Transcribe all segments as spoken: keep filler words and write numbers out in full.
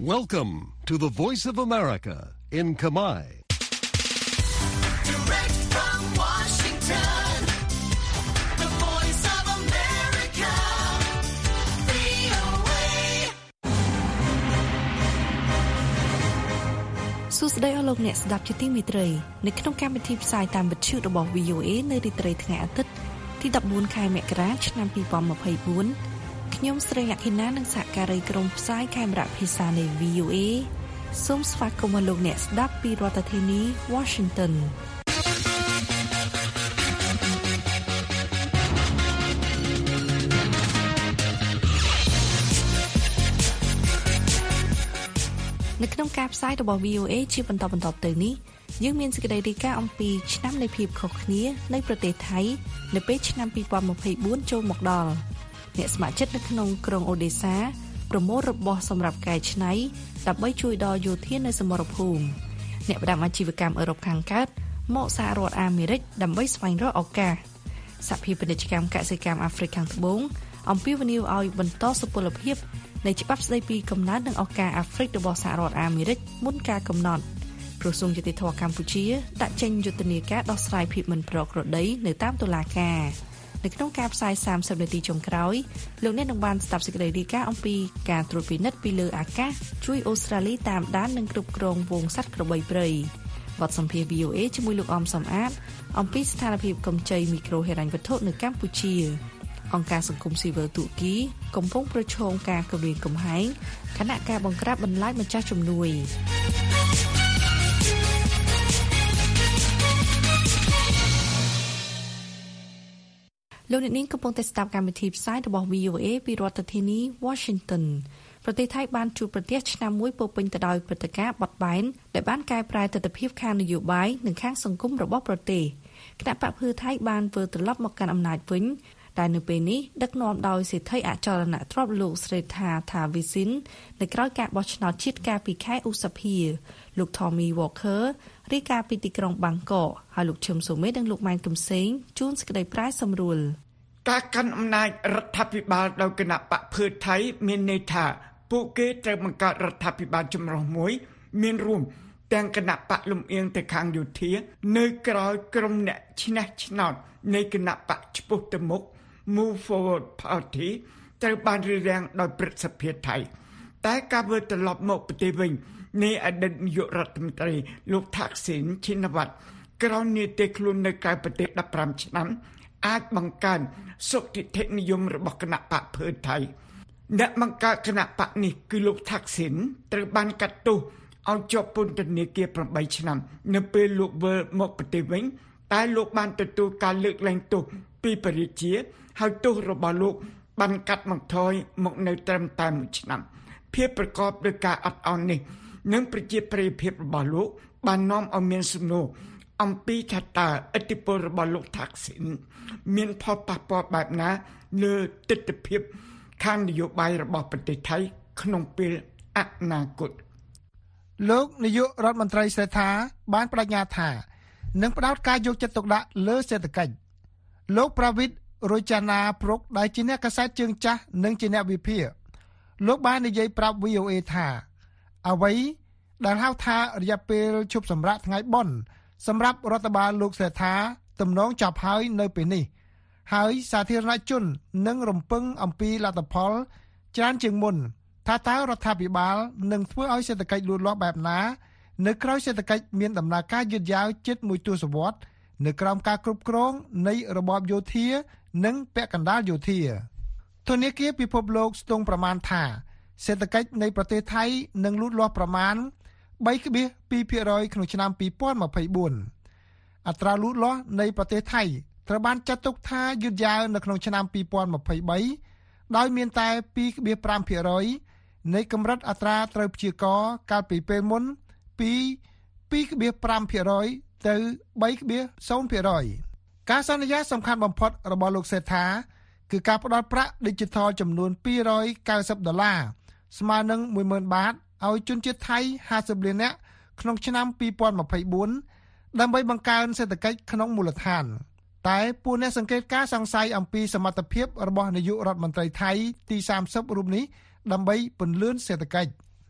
Welcome to the Voice of America in Kamai. Direct from Washington, the Voice of America, វី អូ เอសួស្តីអស់លោកអ្នកស្ដាប់ជាទីមេត្រីនៅក្នុងកម្មវិធីផ្សាយតាមវិទ្យុរបស់ វី អូ เอ នៅរាត្រីថ្ងៃអាទិត្យទីដប់បួនខែមករាឆ្នាំពីរពាន់ម្ភៃបួនខ្ញុំស្រីលក្ខិណានិងសហការីក្រុមផ្សាយខេមរៈភាសានៃ វី អូ เอ សូមស្វាគមន៍លោកអ្នកស្ដាប់ពីរដ្ឋធានី Washington នៅក្នុងការផ្សាយរបស់ វី អូ เอ ជាបន្តបន្តទៅនេះយើងមានសេចក្តីរាយការណ៍អំពីឆ្នាំនៃភាពខុសគ្នានៃប្រទេសថៃនៅពេលឆ្នាំពីរពាន់ម្ភៃបួនចូលមកដល់អ្នកស្ម័គ្រចិត្តនៅក្នុងក្រុងអូដេសាប្រមូលរបស់សម្រាប់កែច្នៃដើម្បីជួយដល់យោធានៅសមរភូមិអ្នកផ្ដាំអាជីវកម្មអឺរ៉ុបខាងកើតមកសហរដ្ឋអាមេរិកដើម្បីស្វែងរកឱកាសសហភាពពាណិជ្ជកម្មកសិកម្មអាហ្វ្រិកខាងត្បូងអំពាវនាវឲ្យបន្តសុពលភាពនៃច្បាប់ស្តីពីកំណើតនិងឱកាសអាហ្វ្រិករបស់សហរដ្ឋអាមេរិកមុនការកំណត់ក្រសួងយុតិធម៌កម្ពុជាដាក់ចេញយុទ្ធនាការដោះស្រាយភាពមិនប្រក្រតីនៅតាមតុលាការនៅក្នុងការផ្សាយសាមសិបនាទីចុងក្រោយលោកអ្នកនឹងបានស្ដាប់សេចក្តីរាយការណ៍អំពីការត្រួតពិនិត្យពីលើអាកាសជួយអូស្ត្រាលីតាមដាននិងគ្រប់គ្រងវងសត្វក្របីព្រៃបទសម្ភាសន៍ វី អូ เอ ជាមួយលោកអមសំអាតអំពីស្ថានភាពកម្ចីមីក្រូហិរញ្ញវត្ថុនៅកម្ពុជាអង្គការសង្គមស៊ីវិលទូគីកំពុងប្រឈមការគំរាមកំហែងខណៈការបង្ក្រាបបន្លាចម្ចាស់ជំនួយលោកអ្នកនាងកំពុងតែស្ដាប់កម្មវិធីផ្សាយរបស់ វី អូ เอ ពីរដ្ឋធានី Washington ប្រទេសថៃបានជួបប្រទះឆ្នាំមួយពោពេញទៅដោយព្រឹត្តិការណ៍បត់បែនដែលបានកែប្រែទស្សនវិជ្ជាខាងនយោបាយនិងខាងសង្គមរបស់ប្រទេសគណៈបកភ្លើថៃបានធ្វើត្រឡប់មកកាន់អំណាចវិញដែលនៅពេលនេះដឹកនាំដោយសេដ្ឋីអចលនទ្រព្យលោកស្រីថាថាវីស៊ីននៅក្រៅការបោះឆ្នោតជាតិកាលពីខែឧសភាលោក Tommy Walker រាយការណ៍ពីទីក្រុងបាងកកហើយលោកឈឹមសូមេនិងលោកម៉ែនកំសែងជួនសេចក្តីប្រាយសម្រួលការកាន់អំណាចរដ្ឋាភិបាលដោយគណៈបកភ្លើថៃមានន័យថាពួកគេត្រូវបង្កើតរដ្ឋាភិបាលចម្រុះមួយមានរួមទាំងគណៈបកលំអៀងទៅខាងយោធានៅក្រោយក្រុមអ្នកឈ្នះឆ្នោតនៃគណៈបកឆ្ពោះទៅមុខ Move Forward Party ត្រូវបានរារាំងដោយព្រឹទ្ធសភាថៃតែការវិលត្រឡប់មកប្រទេសវិញនៃអតីតនាយករដ្ឋមន្ត្រីលោកថាក់ស៊ីនឈិនវ៉ាត់ក្រោយនីតិខ្លួននៅក្រៅប្រទេសដប់ប្រាំឆ្នាំអាចបង្កើនសុខតិនិយមរបស់គណៈបកភ្លើថៃអ្នកបង្កើតគណៈបកនេះគឺលោកថាក់ស៊ីនត្រូវបានកាត់ទោសឲ្យជាប់ពន្ធនាគារប្រាំបីឆ្នាំនៅពេលលោកវិលមកប្រទេសវិញតែលោកបានទទួលការលើកលែងទោសពីបរិជាហើយទោសរបស់លោកបានកាត់បន្ថយមកនៅត្រឹមតែមួយឆ្នាំភាពប្រកបដោយការអត់ឱននេះនិងប្រជាប្រិយភាពរបស់លោកបាននាំឲ្យមានសំណួរអំពីថាតើឥទ្ធិពលរបស់លោកថាក់ស៊ីនមានផលប៉ះពាល់បែបណាលើទស្សនវិជ្ជាខាងនយោបាយរបស់ប្រទេសថៃក្នុងពេលអនាគតលោកនាយករដ្ឋមន្ត្រីសេដ្ឋាបានបដិញ្ញាថានឹងផ្ដោតការយកចិត្តទុកដាក់លើសេដ្ឋកិច្ចលោកប្រាវិតរុចាណាប្រុកដែលជាអ្នកកាសែតជើងចាស់និងជាអ្នកវិភាគលោកបាននិយាយប្រាប់ វី អូ เอ ថាអ្វីដែលហៅថារយៈពេលជប់សម្រាប់ថ្ងៃបុណ្យសម្រាប់រដ្ឋបាលលោកសេដ្ឋាទំនងចប់ហើយនៅពេលនេះហើយសាធារណជននឹងរំពឹងអំពីលទ្ធផលច្រើនជាងមុនថាតើរដ្ឋាភិបាលនឹងធ្វើឲ្យសេដ្ឋកិច្ចលូតលាស់បែបណានៅក្រៅសេដ្ឋកិច្ចមានដំណើរការយឺតយ៉ាវជិតមួយទសវត្សរ៍នៅក្រោមការគ្រប់គ្រងនៃរបបយោធានិងពាក់កណ្ដាលយោធាធនាគារពិភពលោកស្ទង់ប្រមាណថាសេដ្ឋកិច្ចនៃប្រទេសថៃនឹងលូតលាស់ប្រមាណ បី ពីរ ភាគរយ ក្នុងឆ្នាំពីរពាន់ម្ភៃបួនអត្រាលូតលាស់នៃប្រទេសថៃត្រូវបានចាត់ទុកថាយឺតយ៉ាវនៅក្នុងឆ្នាំពីរពាន់ម្ភៃបី ដោយមានតែ ពីរ ភាគ៥ ភាគរយ នៃកម្រិតអត្រាត្រូវព្យាករណ៍កាលពីពេលមុនពី ពីរ ភាគ៥ ភាគរយ ទៅ បី ភាគ០ ភាគរយ ការសន្យាសំខាន់បំផុតរបស់លោកសេដ្ឋាគឺការផ្តល់ប្រាក់ Digital ចំនួនពីររយកៅសិបដុល្លារស្មើនឹង មួយម៉ឺន បាតឲ្យជនជាតិថៃហាសិបលាននាក់ក្នុងឆ្នាំពីរពាន់ម្ភៃបួនដើម្បីបង្កើនសេដ្ឋកិច្ចក្នុងមូលដ្ឋានតែពួកអ្នកសង្កេតការសង្ស័យអំពីសមត្ថភាពរបស់នាយករដ្ឋមន្ត្រីថៃទីសាមសិបរូបនេះដើម្បីពន្លឿនសេដ្ឋកិច្ច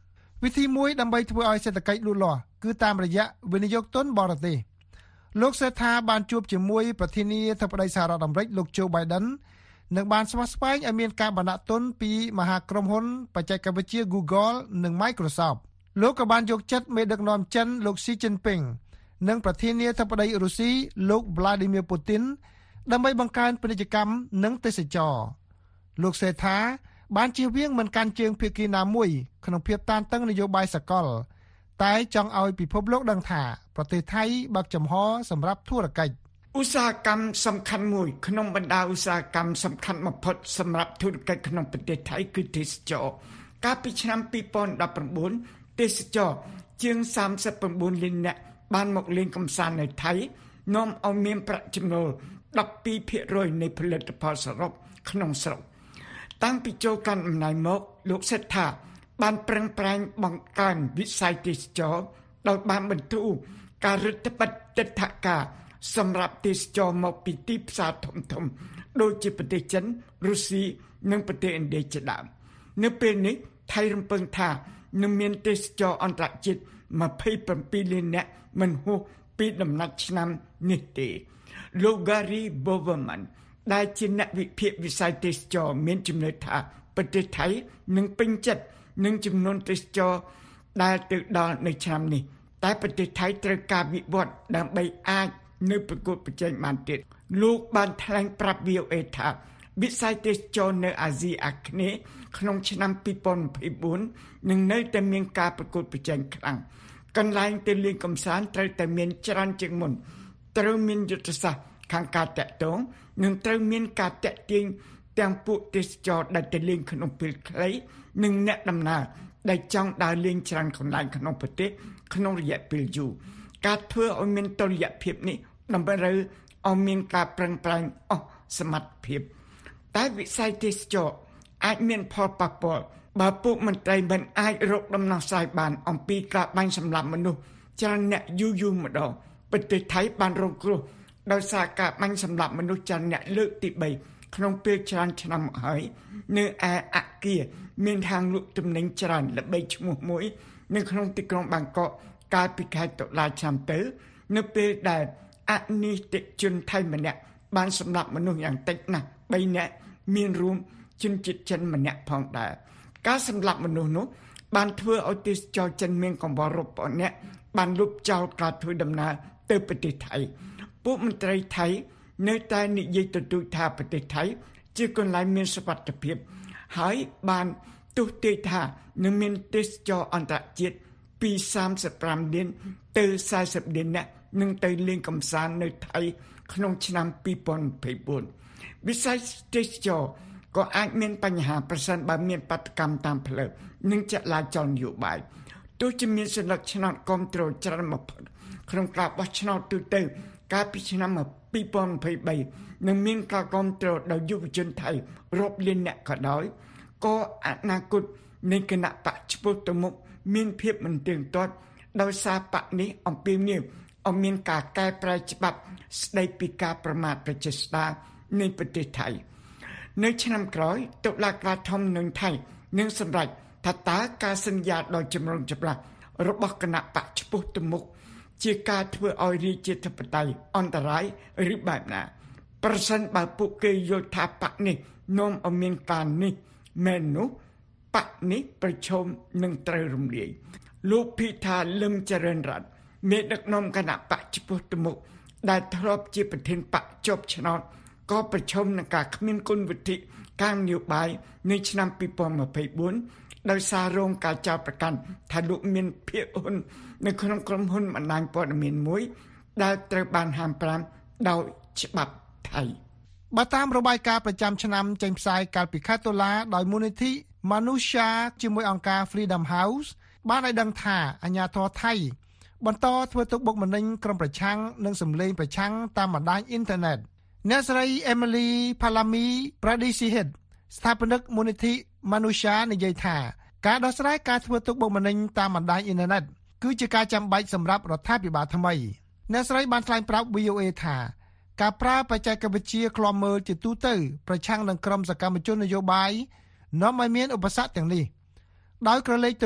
វិធីមួយដើម្បីធ្វើឲ្យសេដ្ឋកិច្ចលូតលាស់គឺតាមរយៈវិនិយោគទុនបរទេសលោកសេដ្ឋាបានជួបជាមួយប្រធានាធិបតីសហរដ្ឋអាមេរិកលោក Joe Biden និងបានស្វាស្វែងឲ្យមានការបណ្ដាក់ទុនពីមហាក្រុមហ៊ុនបច្ចេកវិទ្យា Google និង Microsoft លោកក៏បានយកចិត្តមេដឹកនាំចិនលោក Xi Jinping និងប្រធានាធិបតីរុស្ស៊ីលោក Vladimir Putin ដើម្បីបង្កើនពាណិជ្ជកម្មនិងទេសចរណ៍លោកសេដ្ឋាបានជៀសវាងមិនកាន់ជើងភាគីណាមួយក្នុងភាពតានតឹងនយោបាយសកលតែចង់ឲ្យពិភពលោកដឹងថាប្រទេសថៃបើកចំហសម្រាប់ធុរកិច្ចឧស្សាហកម្មសំខាន់មួយក្នុងបណ្ដាឧស្សាហកម្មសំខាន់បំផុតសម្រាប់ធុរកិច្ចក្នុងប្រទេសថៃគឺទេសចរណ៍កាលពីឆ្នាំពីរពាន់ដប់ប្រាំបួនទេសចរណ៍ជាងសាមសិប៩លាននាក់បានមកលេងកម្សាន្តនៅថៃនាំឲ្យមានប្រាក់ចំណូលដប់ពីរភាគរយនៃផលិតផលសរុបក្នុងស្រុកតាំងពីចូលកាន់អំណាចមកលោកសេដ្ឋាបានប្រឹងប្រែងបង្កើនវិស័យទេសចរណ៍ដោយបានបន្ធូរការរឹតបន្តឹងទិដ្ឋាការសម្រាប់ទេសចរមកពីទីផ្សារធំធំដូចជាប្រទេសចិនរុស្ស៊ីនិងប្រទេសឥណ្ឌាជាដើមនៅពេលនេះថៃរំពឹងថានឹងមានទេសចរអន្តរជាតិម្ភៃប្រាំពីរលាននាក់មិនហួសពីដំណាច់ឆ្នាំនេះទេលោក Gary Bowerman ដែលជាអ្នកវិភាគវិស័យទេសចរមានជំនឿថាប្រទេសថៃនឹងពេញចិត្តនឹងចំនួនទេសចរដែលទៅដល់នៅឆ្នាំនេះតែប្រទេសថៃត្រូវការវិវត្តដើម្បីអាចនៅប្រកួតប្រជែងបានទៀតលោកបានថ្លែងប្រាប់ วี អូ เอ ថាវិស័យទេសចរនៅអាស៊ីអាគ្នេយ៍ក្នុងឆ្នាំពីរពាន់ម្ភៃបួននឹងនៅតែមានការប្រកួតប្រជែងខ្លាំងកន្លែងទៅលេងកម្សាន្តត្រូវតែមានច្រើនជាងមុនត្រូវមានយុទ្ធសាស្ត្រខាងការតាក់ទងនិងត្រូវមានការតាក់ទាញទាំងពួកទេសចរដែលទៅលេងក្នុងពេលខ្លីនិងអ្នកដំណើរដែលចង់ដើរលេងច្រើនកន្លែងក្នុងប្រទេសក្នុងរយៈពេលយូរការធ្វើឲ្យមានតុល្យភាពនេះដើម្បីឲ្យមានការប្រឹងប្រែងអស់សមត្ថភាពតែវិស័យទេសចរអាចមានផលប៉ះពាល់បើពួកមន្ត្រីមិនអាចរកដំណោះស្រាយបានអំពីការបាញ់សម្លាប់មនុស្សច្រើនអ្នកយូរយូរម្ដងប្រទេសថៃបានរងគ្រោះដោយសារការបាញ់សម្លាប់មនុស្សច្រើនអ្នកលើកទីបីក្នុងពេលច្រើនឆ្នាំមកហើយនៅឯអគារមានហាងលក់ទំនិញច្រើនល្បីឈ្មោះមួយនៅក្នុងទីក្រុងបាងកកកាលពីខែតុលាឆ្នាំទៅនៅពេលដែលអនិច្ចជនថៃម្នាក់បានសម្លាប់មនុស្សយ៉ាងតិចណាស់បីនាក់មានរួមជនជាតិចិនម្នាក់ផងដែរការសម្លាប់មនុស្សនោះបានធ្វើឲ្យទេសចរចិនមានកង្វល់រាប់ពាន់នាក់បានលុបចោលការធ្វើដំណើរទៅប្រទេសថៃពួកមន្ត្រីថៃនៅតែនិយាយទទូចថាប្រទេសថៃជាកន្លែងមានសុវត្ថិភាពហើយបានទុះទាយថានឹងមានទេសចរអន្តរជាតិពីសាមសិបប្រាំលានទៅសែសិបលាននាក់នឹងទៅលេងកម្សាន្តនៅថៃក្នុងឆ្នាំពីរពាន់ម្ភៃបួនវិស័យទេសចរក៏អាចមានបញ្ហាប្រសិនបើមានបាតុកម្មតាមផ្លូវនិងចលាចលនយោបាយទោះជាមានសញ្ញាឆ្នោតគាំទ្រច្រើនបំផុតក្នុងការបោះឆ្នោតទូទៅកាលពីឆ្នាំពីរពាន់ម្ភៃបីនឹងមានការគាំទ្រដោយយុវជនថៃរាប់លានអ្នកក៏ដោយក៏អនាគតនៃគណៈបកឆ្ពោះទៅមុខមានភាពមិនទៀងទាត់ដោយសារបកនេះអំពាវនាវឲ្យមានការកែប្រែច្បាប់ស្តីពីការប្រមាថប្រជាស្ដារនៃប្រទេសថៃនៅឆ្នាំក្រោយតុលាការធំនឹងថៃនឹងសម្រេចថាតើការសន្យាដ៏ចម្រូងចម្រាសរបស់គណៈបកឆ្ពោះទៅមុខជាការធ្វើឲ្យរាជាធិបតេយ្យអន្តរាយឬបែបណាប្រសិនបើពួកគេយល់ថាបកនេះនាំឲ្យមានការនេះមែននោះបកនេះប្រឈមនឹងត្រូវរំលាយលោកភីថាលឹមចរិនរ័ត្នមេដឹកនាំគណៈបកឆ្ពោះទៅមុខដែលធ្លាប់ជាប្រធានបកជាប់ឆ្នោតក៏ប្រឈមនឹងការគ្មានគុណវិធីការនយោបាយនៅឆ្នាំពីរពាន់ម្ភៃបួនដោយសាររងការចោទប្រកាន់ថាលោកមានភាគហ៊ុននៅក្នុងក្រុមហ៊ុនបណ្ដាញព័ត៌មានមួយដែលត្រូវបានហាមប្រាមដោយច្បាប់ថៃបើតាមរបាយការណ៍ប្រចាំឆ្នាំចេញផ្សាយកាលពីខែតុលាដោយមូលនិធិ Manusha ជាមួយអង្គការ Freedom House បានឲ្យដឹងថាអាជ្ញាធរថៃបន្តធ្វើទុកបុកម្នេញក្រុមប្រឆាំងនិងសម្លេងប្រឆាំងតាមបណ្ដាញអ៊ីនធឺណិតអ្នកស្រី Emily Palami Pradisihet ស្ថាបនិកមូលនិធិ Manusha និយាយថាការដោះស្រាយការធ្វើទុកបុកម្នេញតាមបណ្ដាញអ៊ីនធឺណិតគឺជាការចាំបាច់សម្រាប់រដ្ឋាភិបាលថ្មីអ្នកស្រីបានថ្លែងប្រាប់ วี អូ เอ ថាការប្រើបច្ចេកវិទ្យាឃ្លាំមើលជាទូទៅប្រឆាំងនឹងក្រុមសកម្មជននយោបាយនាំឲ្យមានឧបសគ្គទាំងនេះដោយក្រឡេកទៅមុខ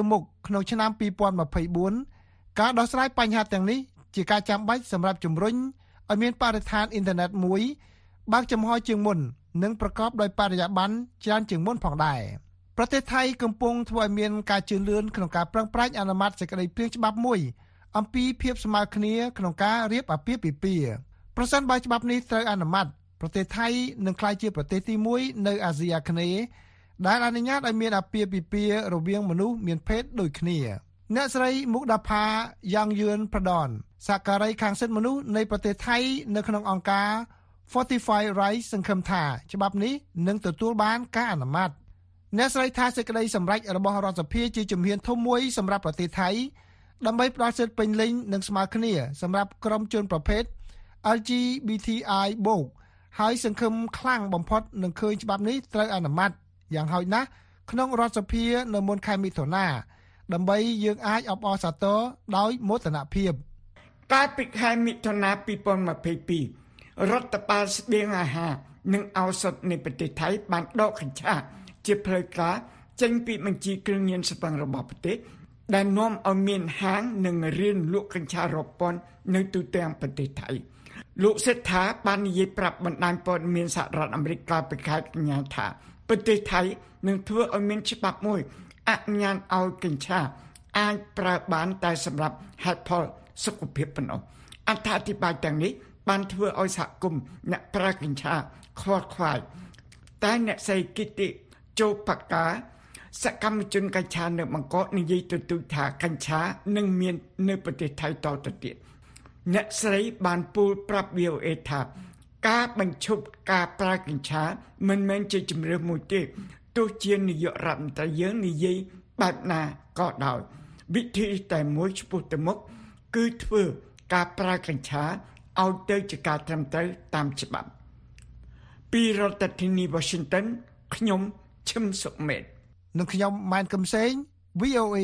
ក្នុងឆ្នាំពីរពាន់ម្ភៃបួនការដោះស្រាយបញ្ហាទាំងនេះជាការចាំបាច់សម្រាប់ជំរុញឲ្យមានបរិស្ថានអ៊ីនធឺណិតមួយបើកចំហជាងមុននិងប្រកបដោយបរិយាបន្នច្រើនជាងមុនផងដែរប្រទេសថៃកំពុងធ្វើឲ្យមានការជឿនលឿនក្នុងការប្រឹងប្រែងអនុម័តសេចក្តីព្រាងច្បាប់មួយអំពីភាពស្មើគ្នាក្នុងការរៀបអាពាហ៍ពិពាហ៍ប្រសិនបើច្បាប់នេះត្រូវអនុម័តប្រទេសថៃនឹងក្លាយជាប្រទេសទីមួយនៅអាស៊ីអាគ្នេយ៍ដែលអនុញ្ញាតឲ្យមានអាពាហ៍ពិពាហ៍រវាងមនុស្សមានភេទដូចគ្នាអ្នកស្រីមុកដាផាយ៉ាងយឿនប្រដនសហការីខាងសិទ្ធិមនុស្សនៃប្រទេសថៃនៅក្នុងអង្គការ Fortify Rights សង្ឃឹមថាច្បាប់នេះនឹងទទួលបានការអនុម័តអ្នកស្រីថាសេចក្តីសម្រេចរបស់រដ្ឋសភាជាជំហានធំមួយសម្រាប់ប្រទេសថៃដើម្បីផ្ដល់សិទ្ធិពេញលេញនិងស្មើគ្នាសម្រាប់ក្រុមជនប្រភេទ แอล จี บี ที ไอ បូកហើយសង្ឃឹមខ្លាំងបំផុតនឹងឃើញច្បាប់នេះត្រូវអនុម័តយ៉ាងហោចណាស់ក្នុងរដ្ឋសភានៅមុនខែមិថុនាដើម្បីយើងអាចអបអរសាទរដោយមោទនភាពកាលពីខែមិថុនាពីរពាន់ម្ភៃពីររដ្ឋបាលស្បៀងអាហារនិងឱសថនៃប្រទេសថៃបានដកកញ្ឆាជាផ្លូវការចេញពីបញ្ជីគ្រឿងញៀនស្វឹងរបស់ប្រទេសដែលនាំឲ្យមានហាងនិងរៀនលក់កញ្ឆារាប់ពាន់នៅទូទាំងប្រទេសថៃលោកសេដ្ឋាបាននិយាយប្រាប់បណ្ដាញព័ត៌មានសហរដ្ឋអាមេរិកកាលពីខែកញ្ញាថាប្រទេសថៃនឹងធ្វើឲ្យមានច្បាប់មួយអនុញ្ញាតឲ្យកញ្ឆាអាចប្រើបានតែសម្រាប់ហេតុផលសុខភាពប៉ុណ្ណោះអត្ថាធិប្បាយទាំងនេះបានធ្វើឲ្យសហគមន៍អ្នកប្រើកញ្ឆាខ្វល់ខ្វាយតែអ្នកស្រីគិតិជោបកាសកម្មជនកញ្ឆានៅបង្គកនិយាយទទូចថាកញ្ឆានឹងមាននៅប្រទេសថៃតទៅទៀតអ្នកស្រីបានពូលប្រាប់ វី អូ เอ ថាការបញ្ឈប់ការប្រើកញ្ឆាមិនមែនជាជំរឿនមួយទេទោះជានាយករដ្ឋមន្ត្រីយើងនិយាយបែបណាក៏ដោយវិធីតែមួយឆ្ពោះទៅមុខគឺធ្វើការប្រើកញ្ឆាឲ្យទៅជាការត្រឹមត្រូវតាមច្បាប់ពីរដ្ឋធានី Washington ខ្ញុំឈឹមសុមេតនិងខ្ញុំម៉ែនកំសែង វី អូ เอ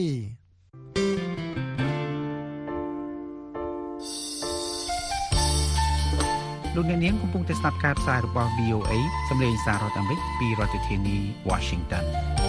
លោកអ្នកនាងកំពុងតែស្ដាប់ការផ្សាយរបស់ វី អូ เอ សម្លេងសាររដ្ឋអាមេរិកពីរដ្ឋធានី Washington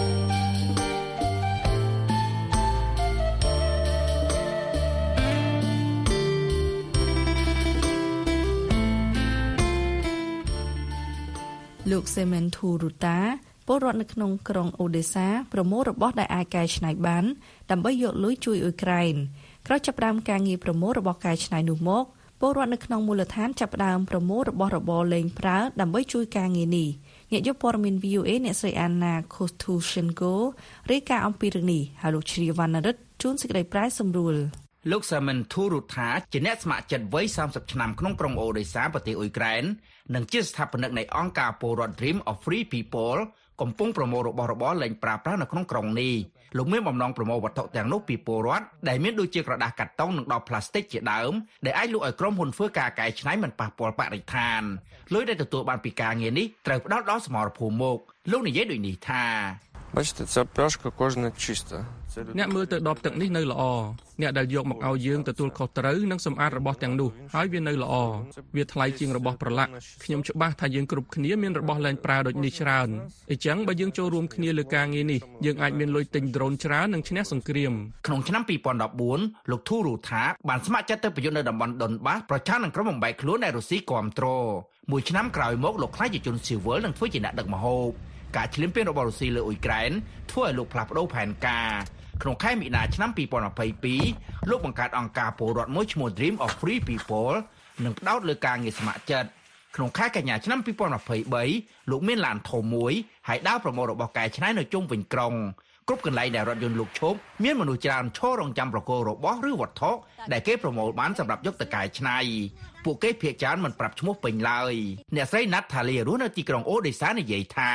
លោកសេមិនធូរូតាពលរដ្ឋនៅក្នុងក្រុងអូដេសាប្រមូលរបស់ដែលអាចកែច្នៃបានដើម្បីយកលុយជួយអ៊ុយក្រែនក្រោយចាប់ផ្ដើមការងារប្រមូលរបស់កែច្នៃនោះមកពលរដ្ឋនៅក្នុងមូលដ្ឋានចាប់ផ្ដើមប្រមូលរបស់របរលេងប្រើដើម្បីជួយការងារនេះអ្នកយកព័ត៌មាន វី អូ เอ អ្នកស្រីអាណាខូទូសិនកូរាយការណ៍អំពីរឿងនេះហើយលោកជ្រាវណ្ណរិទ្ធជួនសេចក្តីប្រាយសម្រួលលោកសាមិនធូរូថាជាអ្នកស្ម័គ្រចិត្តវ័យសាមសិបឆ្នាំក្នុងក្រុងអូដេសាប្រទេសអ៊ុយក្រែននិងជាស្ថាបនិកនៃអង្គការពលរដ្ឋ Dream of Free People កំពុងប្រមូលរបស់របរលេងប្រើប្រាស់នៅក្នុងក្រុងនេះលោកមានបំណងប្រមូលវត្ថុទាំងនោះពីពលរដ្ឋដែលមានដូចជាក្រដាសកាតុងនិងដបផ្លាស្ទិកជាដើមដែលអាចលក់ឲ្យក្រុមហ៊ុនធ្វើការកែច្នៃមិនប៉ះពាល់បរិស្ថានលុយដែលទទួលបានពីការងារនេះត្រូវផ្ដោតដល់សមរភូមិមុខលោកនិយាយដូចនេះថា Бачите, ця пляшка кожна чиста. អ្នកមើលទៅដបទឹកនេះនៅល្អអ្នកដែលយកមកឲ្យយើងទទួលខុសត្រូវនិងសម្អាតរបស់ទាំងនោះហើយវានៅល្អវាថ្លៃជាងរបស់ប្រឡាក់ខ្ញុំច្បាស់ថាយើងគ្រប់គ្នាមានរបស់លែងប្រើដូចនេះច្រើនអញ្ចឹងបើយើងចូលរួមគ្នាលើការងារនេះយើងអាចមានលុយទិញដ្រូនច្រើននិងឈ្នះសង្គ្រាមក្នុងឆ្នាំពីរពាន់ដប់បួនលោកធូរូថាបានស្ម័គ្រចិត្តទៅប្រយុទ្ធនៅតំបន់ដុនបាសប្រឆាំងនឹងក្រុមបំបែកខ្លួនដែលរុស្ស៊ីគាំទ្រមួយឆ្នាំក្រោយមកលោកខ្លាចជាជនស៊ីវិលនិងធ្វើជាអ្នកដឹកម្ហូបការឈ្លានពានរបស់រុស្ស៊ីលើអ៊ុយក្រែនធ្វើឲ្យលោកផ្លាស់ប្ដូរផែនការក្នុងខែមីនាឆ្នាំពីរពាន់ម្ភៃពីរលោកបង្កើតអង្គការពលរដ្ឋមួយឈ្មោះ Dream of Free People និងផ្ដោតលើការងារស្ម័គ្រចិត្តក្នុងខែកញ្ញាឆ្នាំពីរពាន់ម្ភៃបីលោកមានឡានធំមួយហើយដើរប្រមូលរបស់កែច្នៃនៅជុំវិញក្រុងគ្រប់កន្លែងដែលរថយន្តលោកឈប់មានមនុស្សច្រើនឈររងចាំប្រគល់របស់ឬវត្ថុដែលគេប្រមូលបានសម្រាប់យកទៅកែច្នៃពួកគេភាគច្រើនមិនប្រាប់ឈ្មោះពេញឡើយអ្នកស្រីណាត់ថាលីរស់នៅទីក្រុងអូដេសានិយាយថា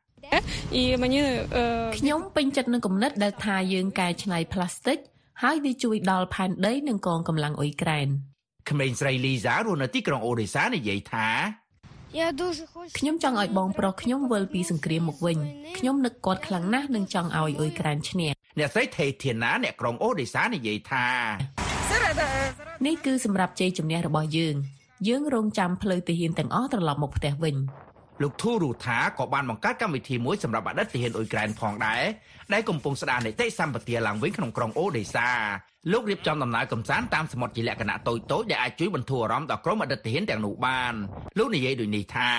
ខ្ញុំពេញចិត្តនឹងគំនិតដែលថាយើងកែច្នៃផ្លាស្ទិកហើយវាជួយដល់ផែនដីនិងកងកម្លាំងអ៊ុយក្រែនក្មេងស្រីលីហ្សារស់នៅទីក្រុងអូដេសានិយាយថាខ្ញុំចង់ឲ្យបងប្រុសខ្ញុំវិលពីសង្គ្រាមមកវិញខ្ញុំនឹកគាត់ខ្លាំងណាស់និងចង់ឲ្យអ៊ុយក្រែនឈ្នះអ្នកស្រីថេធាណាអ្នកក្រុងអូដេសានិយាយថានេះគឺសម្រាប់ជ័យជំនះរបស់យើងយើងរងចាំផ្លូវទាហានទាំងអស់ត្រឡប់មកផ្ទះវិញលោកធូរូថាក៏បានបង្កើតកម្មវិធីមួយសម្រាប់អតីតទាហានអ៊ុយក្រែនផងដែរដែលកំពុងស្ដារនីតិសម្បទាឡើងវិញក្នុងក្រុងអូដេសាលោករៀបចំដំណើរកម្សាន្តតាមសមុទ្រជាលក្ខណៈតូចៗដែលអាចជួយបន្ធូរអារម្មណ៍ដល់ក្រុមអតីតទាហានទាំងនោះបានលោកនិយាយដូចនេះថា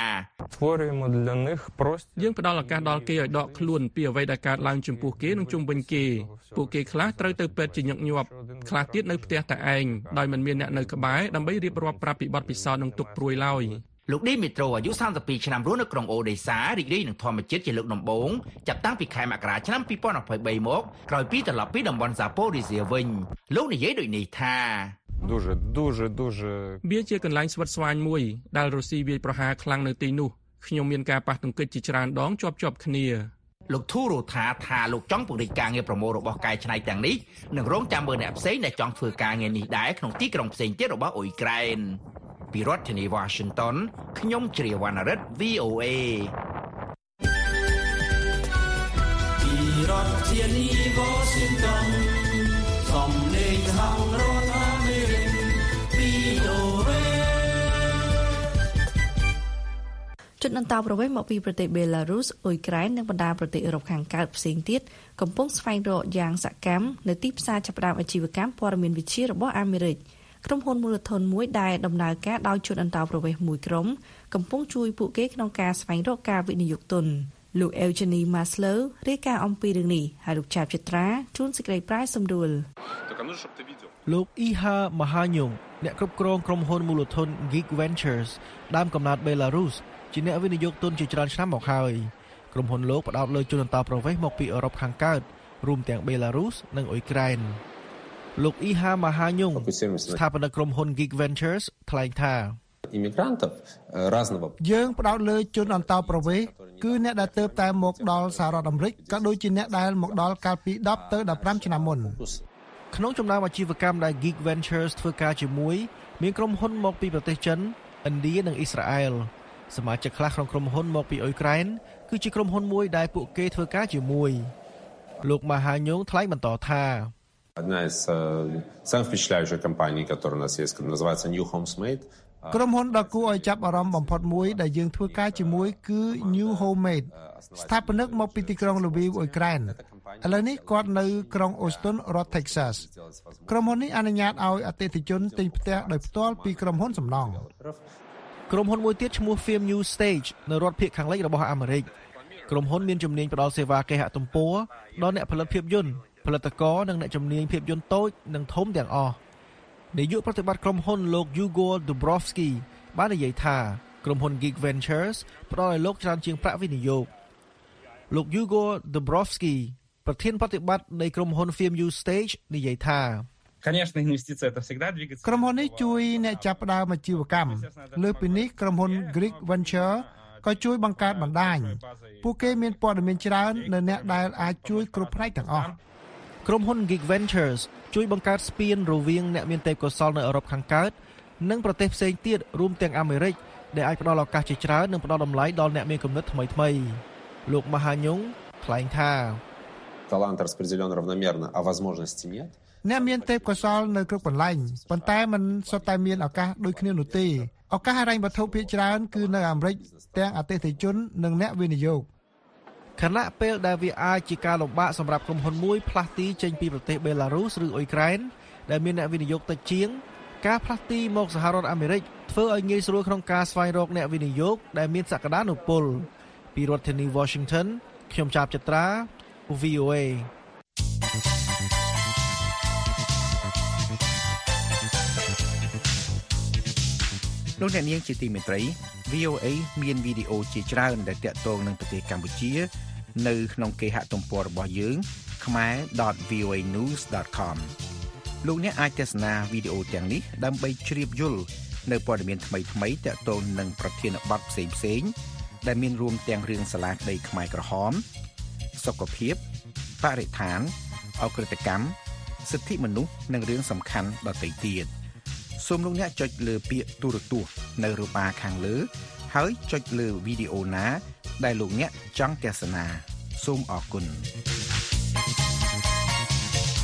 យើងផ្ដល់ឱកាសដល់គេឲ្យដកខ្លួនពីអ្វីដែលកើតឡើងចំពោះគេនិងជុំវិញគេពួកគេខ្លះត្រូវទៅពេទ្យជាញឹកញាប់ខ្លះទៀតនៅផ្ទះតែឯងដោយមិនមានអ្នកនៅក្បែរដើម្បីរៀបរាប់ប្រាប់ពីបទពិសោធន៍និងទុក្ខព្រួយឡើយលោកឌីមីត្រូអាយុសាមសិបពីរឆ្នាំរស់នៅក្រុងអូដេសារីករាយនឹងធម្មជាតិជាលើកដំបូងចាប់តាំងពីខែមករាឆ្នាំពីរពាន់ยี่สิบสามមកក្រោយពីត្រឡប់ពីតំបន់ហ្សាប៉ូរីសៀវិញលោកនិយាយដូចនេះថាវាជាកន្លែងស្វិតស្វាញមួយដែលរុស្ស៊ីវាយប្រហារខ្លាំងនៅទីនោះខ្ញុំមានការប៉ះទង្គិចជាច្រើនដងជាប់ជាប់គ្នាលោកធូរូថាថាលោកចង់ពង្រីកការងារប្រមូលរបស់កែច្នៃទាំងនេះនិងរងចាំមើលអ្នកផ្សេងដែលចង់ធ្វើការងារនេះដែរក្នុងទីក្រុងផ្សេងទៀតរបស់អ៊ុយក្រែនពីរដ្ឋធានី Washington ខ្ញុំជ្រាវណ្ណរិទ្ធ វី អូ เอពីរដ្ឋធានី Washington សំឡេងខាងរដ្ឋអាមេរិក វី អូ เอជនអន្តោប្រវេសន៍មកពីប្រទេសបេឡារុសអ៊ុយក្រែននិងបណ្ដាប្រទេសអឺរ៉ុបខាងកើតផ្សេងទៀតកំពុងស្វែងរកយ៉ាងសកម្មនៅទីផ្សារចាប់ផ្ដើមអាជីវកម្មព័ត៌មានវិទ្យារបស់អាមេរិកក្រុមហ៊ុនមូលធនមួយដែលដំណើរការដោយជនអន្តោប្រវេសន៍មួយក្រុមកំពុងជួយពួកគេក្នុងការស្វែងរកការវិនិយោគទុនលោក Eugenie Maslow រាយការណ៍អំពីរឿងនេះហើយលោកចាប់ចិត្រាជួនសេចក្តីប្រាយសម្រួលលោក Iha Mahanyong អ្នកគ្រប់គ្រងក្រុមហ៊ុនមូលធន Geek Ventures ដើមកំណើត Belarus ជាអ្នកវិនិយោគទុនជាច្រើនឆ្នាំមកហើយក្រុមហ៊ុនលោកផ្ដោតលើជនអន្តោប្រវេសន៍មកពីអឺរ៉ុបខាងកើតរួមទាំង Belarus និងអ៊ុយក្រែនលោក Iha Mahanyong ស្ថាបនិកក្រុមហ៊ុន Geek Ventures ថ្លែងថាយើងផ្ដោតលើជនអន្តោប្រវេសន៍គឺអ្នកដែលទើបតែមកដល់សហរដ្ឋអាមេរិកក៏ដូចជាអ្នកដែលមកដល់កាលពីដប់ទៅដប់ប្រាំឆ្នាំមុនក្នុងចំណោមអាជីវកម្មដែល Geek Ventures ធ្វើការជាមួយមានក្រុមហ៊ុនមកពីប្រទេសចិនឥណ្ឌានិងអ៊ីស្រាអែលសមាជិកខ្លះក្នុងក្រុមហ៊ុនមកពីអ៊ុយក្រែនគឺជាក្រុមហ៊ុនមួយដែលពួកគេធ្វើការជាមួយលោក Mahanyong ថ្លែងបន្តថា Одна из самых впечатляющих компаний, которая у нас есть, называется New Homes Made. ក្រុមហ៊ុនដ៏គួរឲ្យចាប់អារម្មណ៍បំផុតមួយដែលយើងធ្វើការជាមួយគឺ New Home Made ស្ថាបនិកមកពីទីក្រុង Lviv អ៊ុយក្រែនឥឡូវនេះគាត់នៅក្រុង Austin រដ្ឋ Texas ក្រុមហ៊ុននេះអនុញ្ញាតឲ្យអតិថិជនទិញផ្ទះដោយផ្ទាល់ពីក្រុមហ៊ុនសំណង់ក្រុមហ៊ុនមួយទៀតឈ្មោះ Film New Stage នៅរដ្ឋភាគខាងលិចរបស់អាមេរិកក្រុមហ៊ុនមានជំនាញផ្ដល់សេវាគេហទំព័រដល់អ្នកផលិតភាពយន្តផលិតករនិងអ្នកជំនាញភាពយន្តតូចនិងធំទាំងអស់នាយកប្រតិបត្តិក្រុមហ៊ុនលោក Igor Dubrovsky បាននិយាយថាក្រុមហ៊ុន Geek Ventures ផ្ដល់ឲ្យលោកច្រើនជាងប្រាក់វិនិយោគលោក Igor Dubrovsky ប្រធានប្រតិបត្តិនៃក្រុមហ៊ុន Film New Stage និយាយថាក្រុមហ៊ុននេះជួយអ្នកចាប់ផ្ដើមអាជីវកម្មលើពីនេះក្រុមហ៊ុន Geek Venture ក៏ជួយបង្កើតបណ្ដាញពួកគេមានព័ត៌មានច្រើននៅអ្នកដែលអាចជួយគ្រប់ផ្នែកទាំងអស់ក្រុមហ៊ុន Geek Ventures ជួយបង្កើតស្ពានរវាងអ្នកមានទេពកោសល្យនៅអឺរ៉ុបខាងកើតនិងប្រទេសផ្សេងទៀតរួមទាំងអាមេរិកដែលអាចផ្ដល់ឱកាសជាច្រើននិងផ្ដល់តម្លៃដល់អ្នកមានគំនិតថ្មីៗលោក Mahanyong ថ្លែងថា Талант распределен равномерно, а возможностей нет. អ្នកមានទេពកោសល្យនៅគ្រប់កន្លែងប៉ុន្តែมันសុទ្ធតែមានឱកាសដូចគ្នានោះទេឱកាសហិរញ្ញវត្ថុភាគច្រើនគឺនៅអាមេរិកទាំងអតិថិជននិងអ្នកវិនិយោគខណៈពេលដែលវាអាចជាការលំបាកសម្រាប់ក្រុមហ៊ុនមួយផ្លាស់ទីចេញពីប្រទេសបេឡារុសឬអ៊ុយក្រែនដែលមានអ្នកវិនិយោគតិចជាងការផ្លាស់ទីមកសហរដ្ឋអាមេរិកធ្វើឲ្យងាយស្រួលក្នុងការស្វែងរកអ្នកវិនិយោគដែលមានសក្តានុពលពីរដ្ឋធានី Washington ខ្ញុំចាប់ចត្រា វី អូ เอលោកអ្នកនាងជាទីមេត្រី វី អូ เอ មានវីដេអូជាច្រើនដែលទាក់ទងនឹងប្រទេសកម្ពុជានៅក្នុងគេហទំព័ររបស់យើង ខមែរ ដត វី អូ เอ ニューส ដត com លោកអ្នកអាចទស្សនាវីដេអូទាំងនេះដើម្បីជ្រាបយល់នៅព័ត៌មានថ្មីៗទាក់ទងនឹងប្រធានបទផ្សេងៗដែលមានរួមទាំងរឿងសាលាក្តីខ្មែរក្រហមសុខភាពបរិស្ថានអក្រិតកម្មសិទ្ធិមនុស្សនិងរឿងសំខាន់ដទៃទៀតសូមលោកអ្នកចុចលើពាក្យទូរទស្សន៍នៅរបាខាងលើហើយចុចលើវីដេអូណាដែលលោកអ្នកចង់ទស្សនាសូមអរគុណ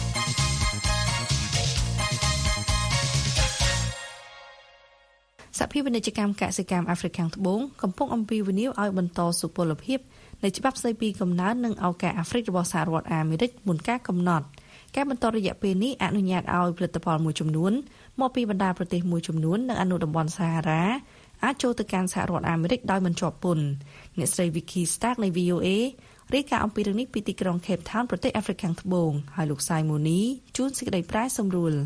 សហភាពភាពាណិជ្ជកម្មកសិកម្មអាហ្វ្រិកខាងត្បូងកំពុងអំពាវនាវឲ្យបន្តសុពលភាពនៃច្បាប់ស្តីពីកំណើននិងឱកាសអាហ្វ្រិករបស់សហរដ្ឋអាមេរិកមុនការកំណត់ការបន្តរយៈពេលនេះអនុញ្ញាតឲ្យផលិតផលមួយចំនួនមកពីបណ្ដាប្រទេសមួយចំនួននៅអនុតំបន់សាហារ៉ាអាចចូលទៅកាន់សហរដ្ឋអាមេរិកដោយមិនជាប់ពន្ធអ្នកស្រី Vicky Stark នៃ វី អូ អេ រាយការណ៍អំពីរឿងនេះពីទីក្រុង Cape Town ប្រទេសអាហ្វ្រិកខាងត្បូងហើយលោកសាយម៉ូនីជួនសេចក្តីប្រាយសម្រួល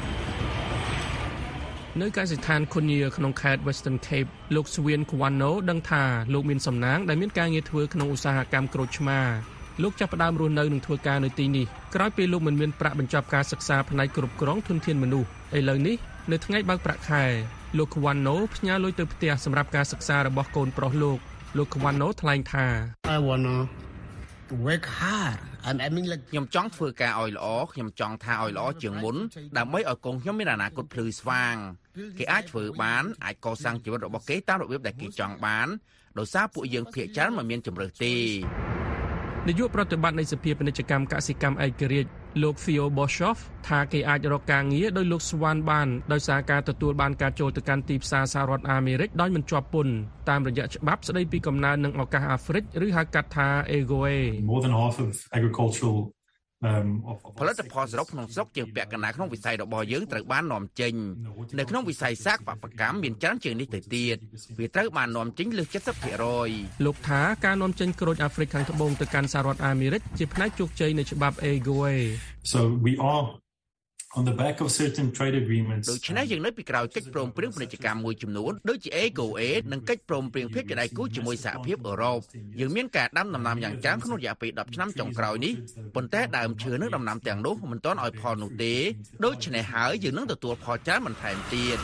នៅកសិដ្ឋានខុនយាក្នុងខេត្ត Western Cape លោកស្វៀន គូវ៉ាណូដឹងថាលោកមានសំណាងដែលមានការងារធ្វើក្នុងឧស្សាហកម្មក្រូចឆ្មាលោកចាប់ផ្ដើមរស់នៅនិងធ្វើការនៅទីនេះក្រោយពេលលោកមិនមានប្រាក់បញ្ចប់ការសិក្សាផ្នែកគ្រប់គ្រងធនធានមនុស្សឥឡូវនេះនៅថ្ងៃបើកប្រាក់ខែលោក គូវ៉ាណូផ្ញើលុយទៅផ្ទះសម្រាប់ការសិក្សារបស់កូនប្រុសលោកលោក គូវ៉ាណូថ្លែងថា I wanna work hard and I mean like ខ្ញុំចង់ធ្វើការឲ្យល្អខ្ញុំចង់ថាឲ្យល្អជាងមុនដើម្បីឲ្យកូនខ្ញុំមានអនាគតភ្លឺស្វាងគេអាចធ្វើបានអាចកសាងជីវិតរបស់គេតាមរបៀបដែលគេចង់បានដោយសារពួកយើងភាគច្រើនមិនមានជំរើសទេនាយកប្រតិបត្តិនៃសភាពាណិជ្ជកម្មកសិកម្មឯករាជ្យលោក Theo Boshoff ថាគេអាចរកការងារដោយលោកស្វានបានដោយសារការទទួលបានការចូលទៅកាន់ទីផ្សារសហរដ្ឋអាមេរិកដោយមិនជាប់ពន្ធតាមរយៈច្បាប់ស្តីពីកំណើននិងឱកាសអាហ្វ្រិកឬហៅកាត់ថា A G O A More than half of agricultural Um, ផលិតផលសរុបក្នុងស្រុកជាងពាក់កណ្ដាលក្នុងវិស័យរបស់យើងត្រូវបាននាំចេញនៅក្នុងវិស័យសាកបព្វកម្មមានច្រើនជាងនេះទៅទៀតវាត្រូវបាននាំចេញលើស 칠십 퍼센트 លោកថាការនាំចេញក្រូចអាហ្វ្រិកខាងត្បូងទៅកាន់សហរដ្ឋអាមេរិកជាផ្នែកជោគជ័យនៃច្បាប់ A G O A So we are on the back of certain trade agreements ដូច្នេះយើងនៅពីក្រោយកិច្ចព្រមព្រៀងពាណិជ្ជកម្មមួយចំនួនដូចជា A G O A និងកិច្ចព្រមព្រៀងភាពជាដៃគូជាមួយសហភាពអឺរ៉ុបយើងមានការដាំដំណាំយ៉ាងច្រើនក្នុងរយៈពេលដប់ឆ្នាំចុងក្រោយនេះប៉ុន្តែដើមឈើនិងដំណាំទាំងនោះមិនទាន់ឲ្យផលនោះទេដូច្នេះហើយយើងនឹងទទួលផលច្រើនបន្ថែមទៀត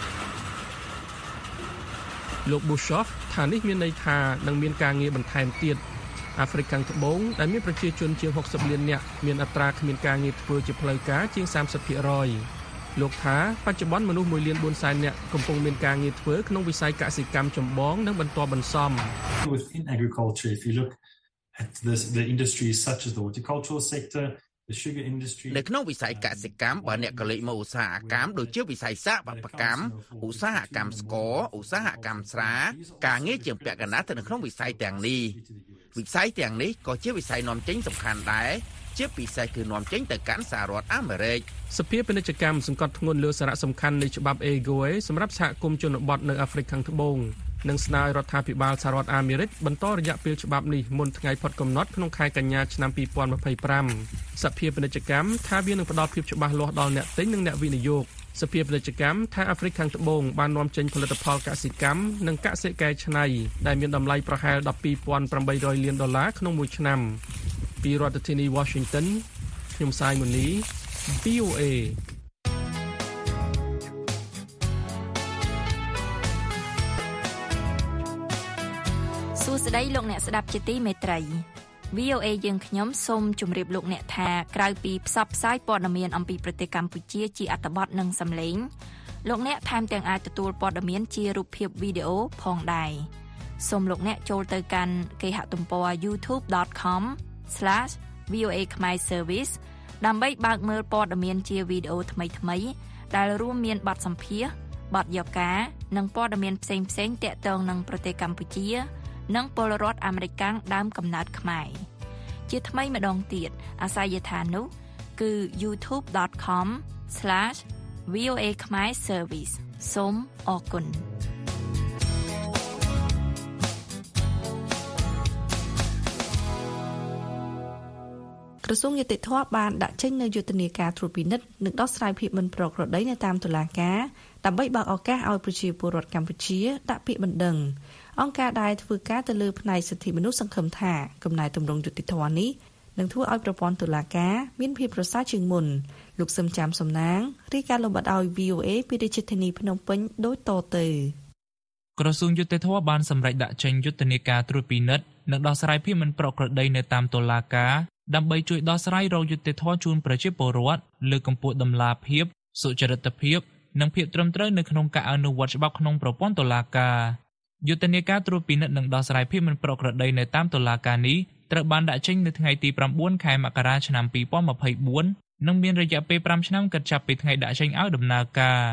លោក Bushoff ថានេះមានន័យថានឹងមានការងារបន្ថែមទៀតអាហ្វ្រិកខាងត្បូងដែលមានប្រជាជនជាងหกสิบលាននាក់មានអត្រាគ្មានការងារធ្វើជាផ្លូវការជាង三十ភាគរយ លោកថាបច្ចុប្បន្នមនុស្សមួយលានបួនសែននាក់កំពុងមានការងារធ្វើក្នុងវិស័យកសិកម្មចម្បងនិងបន្តបន្សំ Within agriculture if you look at this the industries such as the horticultural sector the sugar industry នៅក្នុងវិស័យកសិកម្មបើអ្នកកលេចមកឧស្សាហកម្មដូចជាវិស័យសាកបព្វកម្មឧស្សាហកម្មស្ករឧស្សាហកម្មស្រាការងារជាងពាក់កណ្ដាលទៅនៅក្នុងវិស័យទាំងនេះវិស័យទាំងនេះក៏ជាវិស័យនាំចេញសំខាន់ដែរជាពិសេសគឺនាំចេញទៅកាន់សហរដ្ឋអាមេរិកសភាពាណិជ្ជកម្មសង្កត់ធ្ងន់លើសារៈសំខាន់នៃច្បាប់ A G O A សម្រាប់សហគមន៍ជនបទនៅអាហ្វ្រិកខាងត្បូងនិងស្នើរដ្ឋាភិបាលសហរដ្ឋអាមេរិកបន្តរយៈពេលច្បាប់នេះមុនថ្ងៃផុតកំណត់ក្នុងខែកញ្ញាឆ្នាំពីរពាន់ម្ភៃប្រាំសភាពាណិជ្ជកម្មថាវានឹងផ្ដល់ភាពច្បាស់លាស់ដល់អ្នកទិញនិងអ្នកវិនិយោគសភាពាណិជ្ជកម្មថាអាហ្វ្រិកខាងត្បូងបាននាំចេញផលិតផលកសិកម្មនិងកសិកែច្នៃដែលមានតម្លៃប្រហែលដប់ពីរពាន់ប្រាំបីរយលានដុល្លារក្នុងមួយឆ្នាំពីរដ្ឋធានី Washington ខ្ញុំសាយម៉ូនី V O A សួស្តីលោកអ្នកស្ដាប់ជាទីមេត្រី V O A យើងខ្ញុំសូមជម្រាបលោកអ្នកថាក្រៅពីផ្សព្វផ្សាយព័ត៌មានអំពីប្រទេសកម្ពុជាជាអត្ថបទនិងសំឡេងលោកអ្នកថែមទាំងអាចទទួលព័ត៌មានជារូបភាពវីដេអូផងដែរសូមលោកអ្នកចូលទៅកាន់គេហទំព័រ ยูทูบ ដត com ស្លាស វី អូ เอ Khmer Service ដើម្បីបើកមើលព័ត៌មានជាវីដេអូថ្មីៗដែលរួមមានបទសម្ភាសន៍បទយកការនិងព័ត៌មានផ្សេងៗទាក់ទងនឹងប្រទេសកម្ពុជានិងពលរដ្ឋអាមេរិកដើមកំណើតខ្មែរជាថ្មីម្ដងទៀតអាសយដ្ឋាននោះគឺ ยูทูบ ដត com ស្លាស វី អូ เอ Khmer Service សូមអរគុណក្រសួងយុតិធម៌បានដាក់ចេញនូវយុទ្ធនាការត្រួតពិនិត្យនិងដោះស្រាយភាពមិនប្រក្រតីនៅតាមតុលាការដើម្បីបើកឱកាសឲ្យប្រជាពលរដ្ឋកម្ពុជាដាក់ពាក្យបណ្ដឹងអង្គការដែលធ្វើការទៅលើផ្នែកសិទ្ធិមនុស្សសង្ឃឹមថាកំណែទម្រង់យុតិធម៌នេះនឹងធ្វើឲ្យប្រព័ន្ធតុលាការមានភាពប្រសើរជាងមុនលោកសឹមចាំសំណាងរាយការណ៍លម្អិតឲ្យ V O A ពីរាជធានីភ្នំពេញដូចតទៅក្រសួងយុតិធម៌បានសម្រេចដាក់ចេញយុទ្ធនាការត្រួតពិនិត្យនិងដោះស្រាយភាពមិនប្រក្រតីនៅតាមតុលាការដើម្បីជួយដោះស្រាយរោគយុត្តិធម៌ជូនប្រជាពលរដ្ឋលើកកម្ពស់តម្លាភាពសុចរិតភាពនិងភាពត្រឹមត្រូវនៅក្នុងការអនុវត្តច្បាប់ក្នុងប្រព័ន្ធតុលាការយុទ្ធនាការត្រួតពិនិត្យនិងដោះស្រាយភាពមិនប្រក្រតីនៅតាមតុលាការនេះត្រូវបានដាក់ចេញនៅថ្ងៃទីប្រាំបួនខែមករាឆ្នាំពីរពាន់ម្ភៃបួននិងមានរយៈពេលប្រាំឆ្នាំគិតចាប់ពីថ្ងៃដាក់ចេញឲ្យដំណើរការ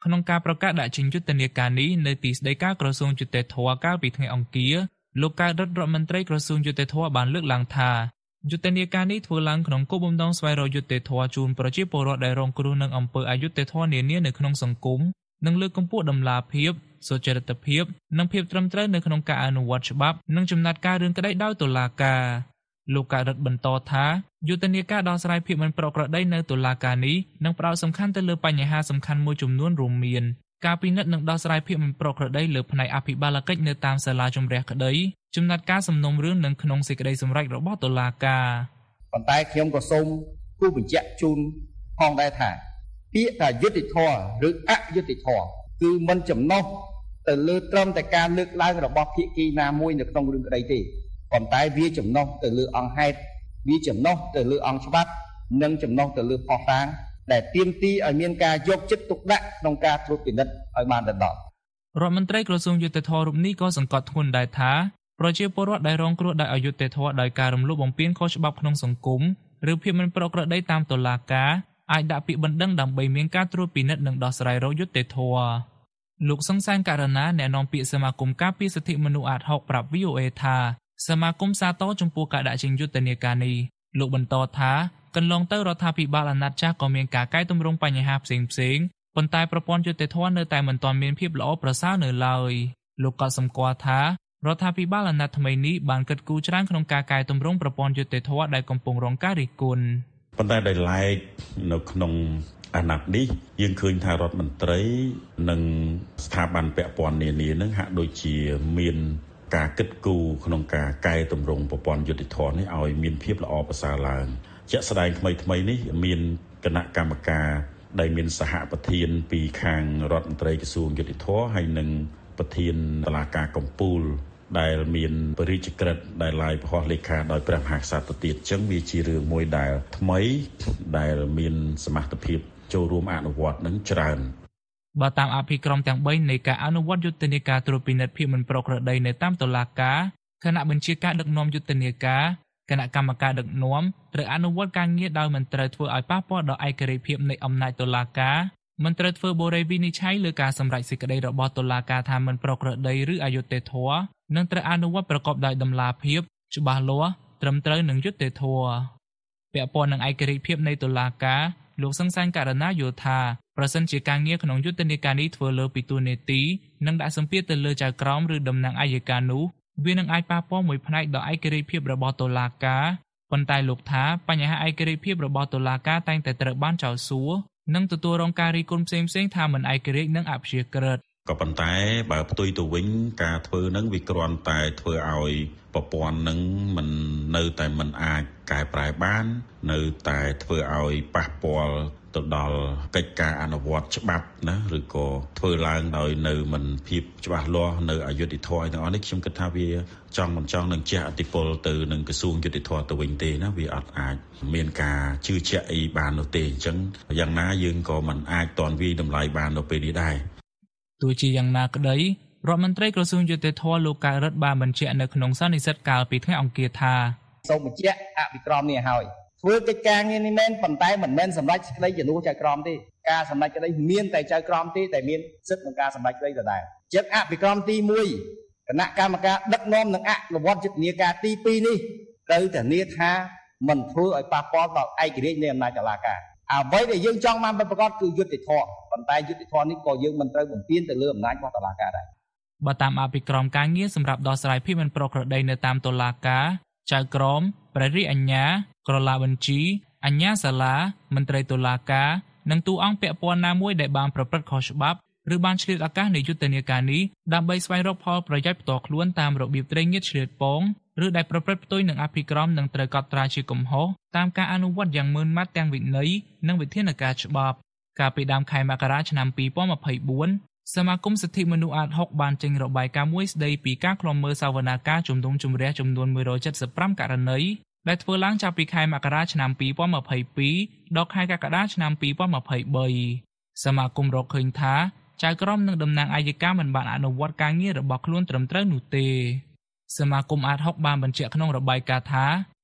ក្នុងការប្រកាសដាក់ចេញយុទ្ធនាការនេះនៅទីស្តីការក្រសួងយុតិធធម៌កាលពីថ្ងៃអង្គារលោកកើតរដ្ឋរដ្ឋមន្ត្រីក្រសួងយុតិធធម៌បានលើកឡើងថាយុទ្ធនាការនេះធ្វើឡើងក្នុងគោលបំណងស្វែងរកយុត្តិធម៌ជូនប្រជាពលរដ្ឋដែលរងគ្រោះនឹងអំពើអយុត្តិធម៌នានានៅក្នុងសង្គមនិងលើកកម្ពស់តម្លាភាពសុចរិតភាពនិងភាពត្រឹមត្រូវនៅក្នុងការអនុវត្តច្បាប់និងចំណាត់ការរឿងក្តីដោយតុលាការលោកកើតរដ្ឋបន្តថាយុទ្ធនាការដោះស្រាយភាពមិនប្រក្រតីនៅតុលាការនេះនឹងផ្ដោតសំខាន់ទៅលើបញ្ហាសំខាន់មួយចំនួនរួមមានការពិនិត្យនិងដោះស្រាយភាពមិនប្រក្រតីលើផ្នែកអភិបាលកិច្ចនៅតាមសាលាជម្រះក្តីចំណាត់ការសំណុំរឿងនិងក្នុងសេចក្តីសម្រេចរបស់តុលាការប៉ុន្តែខ្ញុំក៏សូមគូបញ្ជាក់ជូនផងដែរថាពាក្យថាយុត្តិធម៌ឬអយុត្តិធម៌គឺមិនចំណុះទៅលើត្រឹមតែការលើកឡើងរបស់ភាគីណាមួយនៅក្នុងរឿងក្តីទេប៉ុន្តែវាចំណុះទៅលើអង្គហេតុវាចំណុះទៅលើអង្គច្បាប់និងចំណុះទៅលើផុសតាងដែលទាមទារឲ្យមានការយកចិត្តទុកដាក់ក្នុងការត្រួតពិនិត្យឲ្យបានដិតដល់រដ្ឋមន្ត្រីក្រសួងយុតិធធម៌រូបនេះក៏សង្កត់ធ្ងន់ដែរថាប្រជាពលរដ្ឋដែលរងគ្រោះដោយអយុត្តិធម៌ដោយការរំលោភបំពានខុសច្បាប់ក្នុងសង្គមឬភាពមិនប្រក្រតីតាមតុលាការអាចដាក់ពាក្យបណ្ដឹងដើម្បីមានការត្រួតពិនិត្យនិងដោះស្រាយរកយុត្តិធម៌លោកសង្សានករណាអ្នកនាំពាក្យសមាគមការពារសិទ្ធិមនុស្សអាតហុកប្រាប់ វី អូ អេ ថាសមាគមសាទរចំពោះការដាក់ចេញយុទ្ធនាការនេះលោកបន្តថាកន្លងទៅរដ្ឋាភិបាលអាណត្តិចាស់ក៏មានការកែតម្រង់បញ្ហាផ្សេងៗប៉ុន្តែប្រព័ន្ធយុត្តិធម៌នៅតែមិនទាន់មានភាពល្អប្រសើរនៅឡើយលោកក៏សម្គាល់ថារដ្ឋាភិបាលអាណត្តិថ្មីនេះបានគិតគូរច្រើនក្នុងការកែតម្រង់ប្រព័ន្ធយុត្តិធម៌ដែលកំពុងរងការរិះគន់ប៉ុន្តែដោយឡែកនៅក្នុងអាណត្តិនេះយើងឃើញថារដ្ឋមន្ត្រីនិងស្ថាប័នពាក់ព័ន្ធនានានឹងហាក់ដូចជាមានការគិតគូរក្នុងការកែតម្រង់ប្រព័ន្ធយុត្តិធម៌នេះឲ្យមានភាពល្អប្រសើរឡើងជាក់ស្ដែងថ្មីថ្មីនេះមានគណៈកម្មការដែលមានសហប្រធានពីខាងរដ្ឋមន្ត្រីក្រសួងយុត្តិធម៌ហើយនិងប្រធានតុលាការកំពូលដែលមានបរិយាក្រិតដែលឡាយប្រហោះលេខាដោយព្រះមហាក្សត្រទៅទៀតអញ្ចឹងវាជារឿងមួយដែលថ្មីដែលមានសមត្ថភាពចូលរួមអនុវត្តនឹងច្រើនបើតាមអភិក្រមទាំងបីនៃការអនុវត្តយុទ្ធនាការត្រួតពិនិត្យភាពមិនប្រក្រតីនៅតាមតុលាការគណៈបញ្ជាការដឹកនាំយុទ្ធនាការគណៈកម្មការដឹកនាំត្រូវអនុវត្តការងារដោយមិនត្រូវធ្វើឲ្យប៉ះពាល់ដល់ឯករាជ្យភាពនៃអំណាចតុលាការមិនត្រូវធ្វើបូរីវិនិច្ឆ័យលើការសម្រេចសេចក្តីរបស់តុលាការថាមិនប្រក្រតីឬអយុត្តិធម៌និងត្រូវអនុវត្តប្រកបដោយតម្លាភាពច្បាស់លាស់ត្រឹមត្រូវនិងយុត្តិធម៌ពាក់ព័ន្ធនឹងឯករាជ្យភាពនៃតុលាការលោកសង្សានករណាយល់ថាប្រសិនជាការងារក្នុងយុទ្ធនាការនេះធ្វើលើពីទូនេតិនិងដាក់សម្ពាធទៅលើចៅក្រមឬតំណាងអัยការនោះវានឹងអាចប៉ះពាល់មួយផ្នែកដល់ឯករាជ្យភាពរបស់តុលាការប៉ុន្តែលោកថាបញ្ហាឯករាជ្យភាពរបស់តុលាការតែងតែត្រូវបានចោទសួរនិងទទួលរងការរិះគន់ផ្សេងៗថាមិនឯករាជ្យនិងអព្យាក្រឹតក៏ប៉ុន្តែបើផ្ទុយទៅវិញការធ្វើនឹងវាគ្រាន់តែធ្វើឲ្យប្រព័ន្ធនឹងមិននៅតែមិនអាចកែប្រែបាននៅតែធ្វើឲ្យប៉ះពាល់ទៅដល់កិច្ចការអនុវត្តច្បាប់ណាឬក៏ធ្វើឡើងដោយនៅមិនភាពច្បាស់លាស់នៅអយុត្តិធម៌ទាំងអស់នេះខ្ញុំគិតថាវាចង់មិនចង់នឹងជះឥទ្ធិពលទៅនឹងក្រសួងយុត្តិធម៌ទៅវិញទេណាវាអត់អាចមានការជឿជាក់អីបាននោះទេអញ្ចឹងយ៉ាងណាយើងក៏មិនអាចតន់វាយតម្លៃបាននៅពេលនេះដែរទោះជាយ៉ាងណាក្តីរដ្ឋមន្ត្រីក្រសួងយុតិធធម៌លោកកើតរិទ្ធបានបញ្ជាក់នៅក្នុងសន្និសីទកាលពីថ្ងៃអង្គារថាសូមបញ្ជាក់អភិក្រមនេះឲ្យធ្វើកិច្ចការងារនេះមែនប៉ុន្តែមិនមែនសម្រេចក្តីជំនួសចៅក្រមទេការសម្រេចក្តីមានតែចៅក្រមទេតែមានសិទ្ធិក្នុងការសម្រេចក្តីដដែលជាអភិក្រមទីមួយគណៈកម្មការដឹកនាំនិងអនុវត្តយុទ្ធនាការទីពីរនេះត្រូវធានាថាមិនធ្វើឲ្យប៉ះពាល់ដល់ឯករាជ្យនៃអំណាចតុលាការអ្វីដែលយើងចង់បានប្រកបគឺយុត្តិធម៌ប៉ុន្តែយុត្តិធម៌នេះក៏យើងមិនត្រូវបំពានទៅលើអំណាចរបស់តុលាការដែរបើតាមអភិក្រមការងារសម្រាប់ដោះស្រាយភាពមិនប្រក្រតីនៅតាមតុលាការចៅក្រមព្រះរាជអាជ្ញាក្រឡាបញ្ជីអាជ្ញាសាលាមន្ត្រីតុលាការនិងតួអង្គពាក់ព័ន្ធណាមួយដែលបានប្រព្រឹត្តខុសច្បាប់ឬបានឆ្លៀតឱកាសនៃយុទ្ធនាការនេះដើម្បីស្វែងរកផលប្រយោជន៍ផ្ទាល់ខ្លួនតាមរបៀបត្រីងៀតឆ្លៀតពងឬដែលប្រព្រឹត្តផ្ទុយនឹងអភិក្រមនឹងត្រូវកត់ត្រាជាកំហុសតាមការអនុវត្តយ៉ាងម៉ឺនម៉ាត់ទាំងវិន័យនិងវិធានការច្បាប់កាលពីដើមខែមករាឆ្នាំពីរពាន់ម្ភៃបួនសមាគមសិទ្ធិមនុស្សអាតហុកបានចេញរបាយការណ៍មួយស្ដីពីការឃ្លាំមើលសវនាការជំនុំជម្រះចំនួនមួយរយเจ็ดสิบห้าករណីដែលធ្វើឡើងចាប់ពីខែមករាឆ្នាំពីរពាន់ម្ភៃពីរដល់ខែកក្កដាឆ្នាំពីរពាន់ម្ភៃបីសមាគមរកឃើញថាចៅក្រមនិងតំណាងអัยការមិនបានអនុវត្តការងាររបស់ខ្លួនត្រឹមត្រូវនោះទេសមាគមអាតហុកបានបញ្ជាក់ក្នុងរបាយការណ៍ថា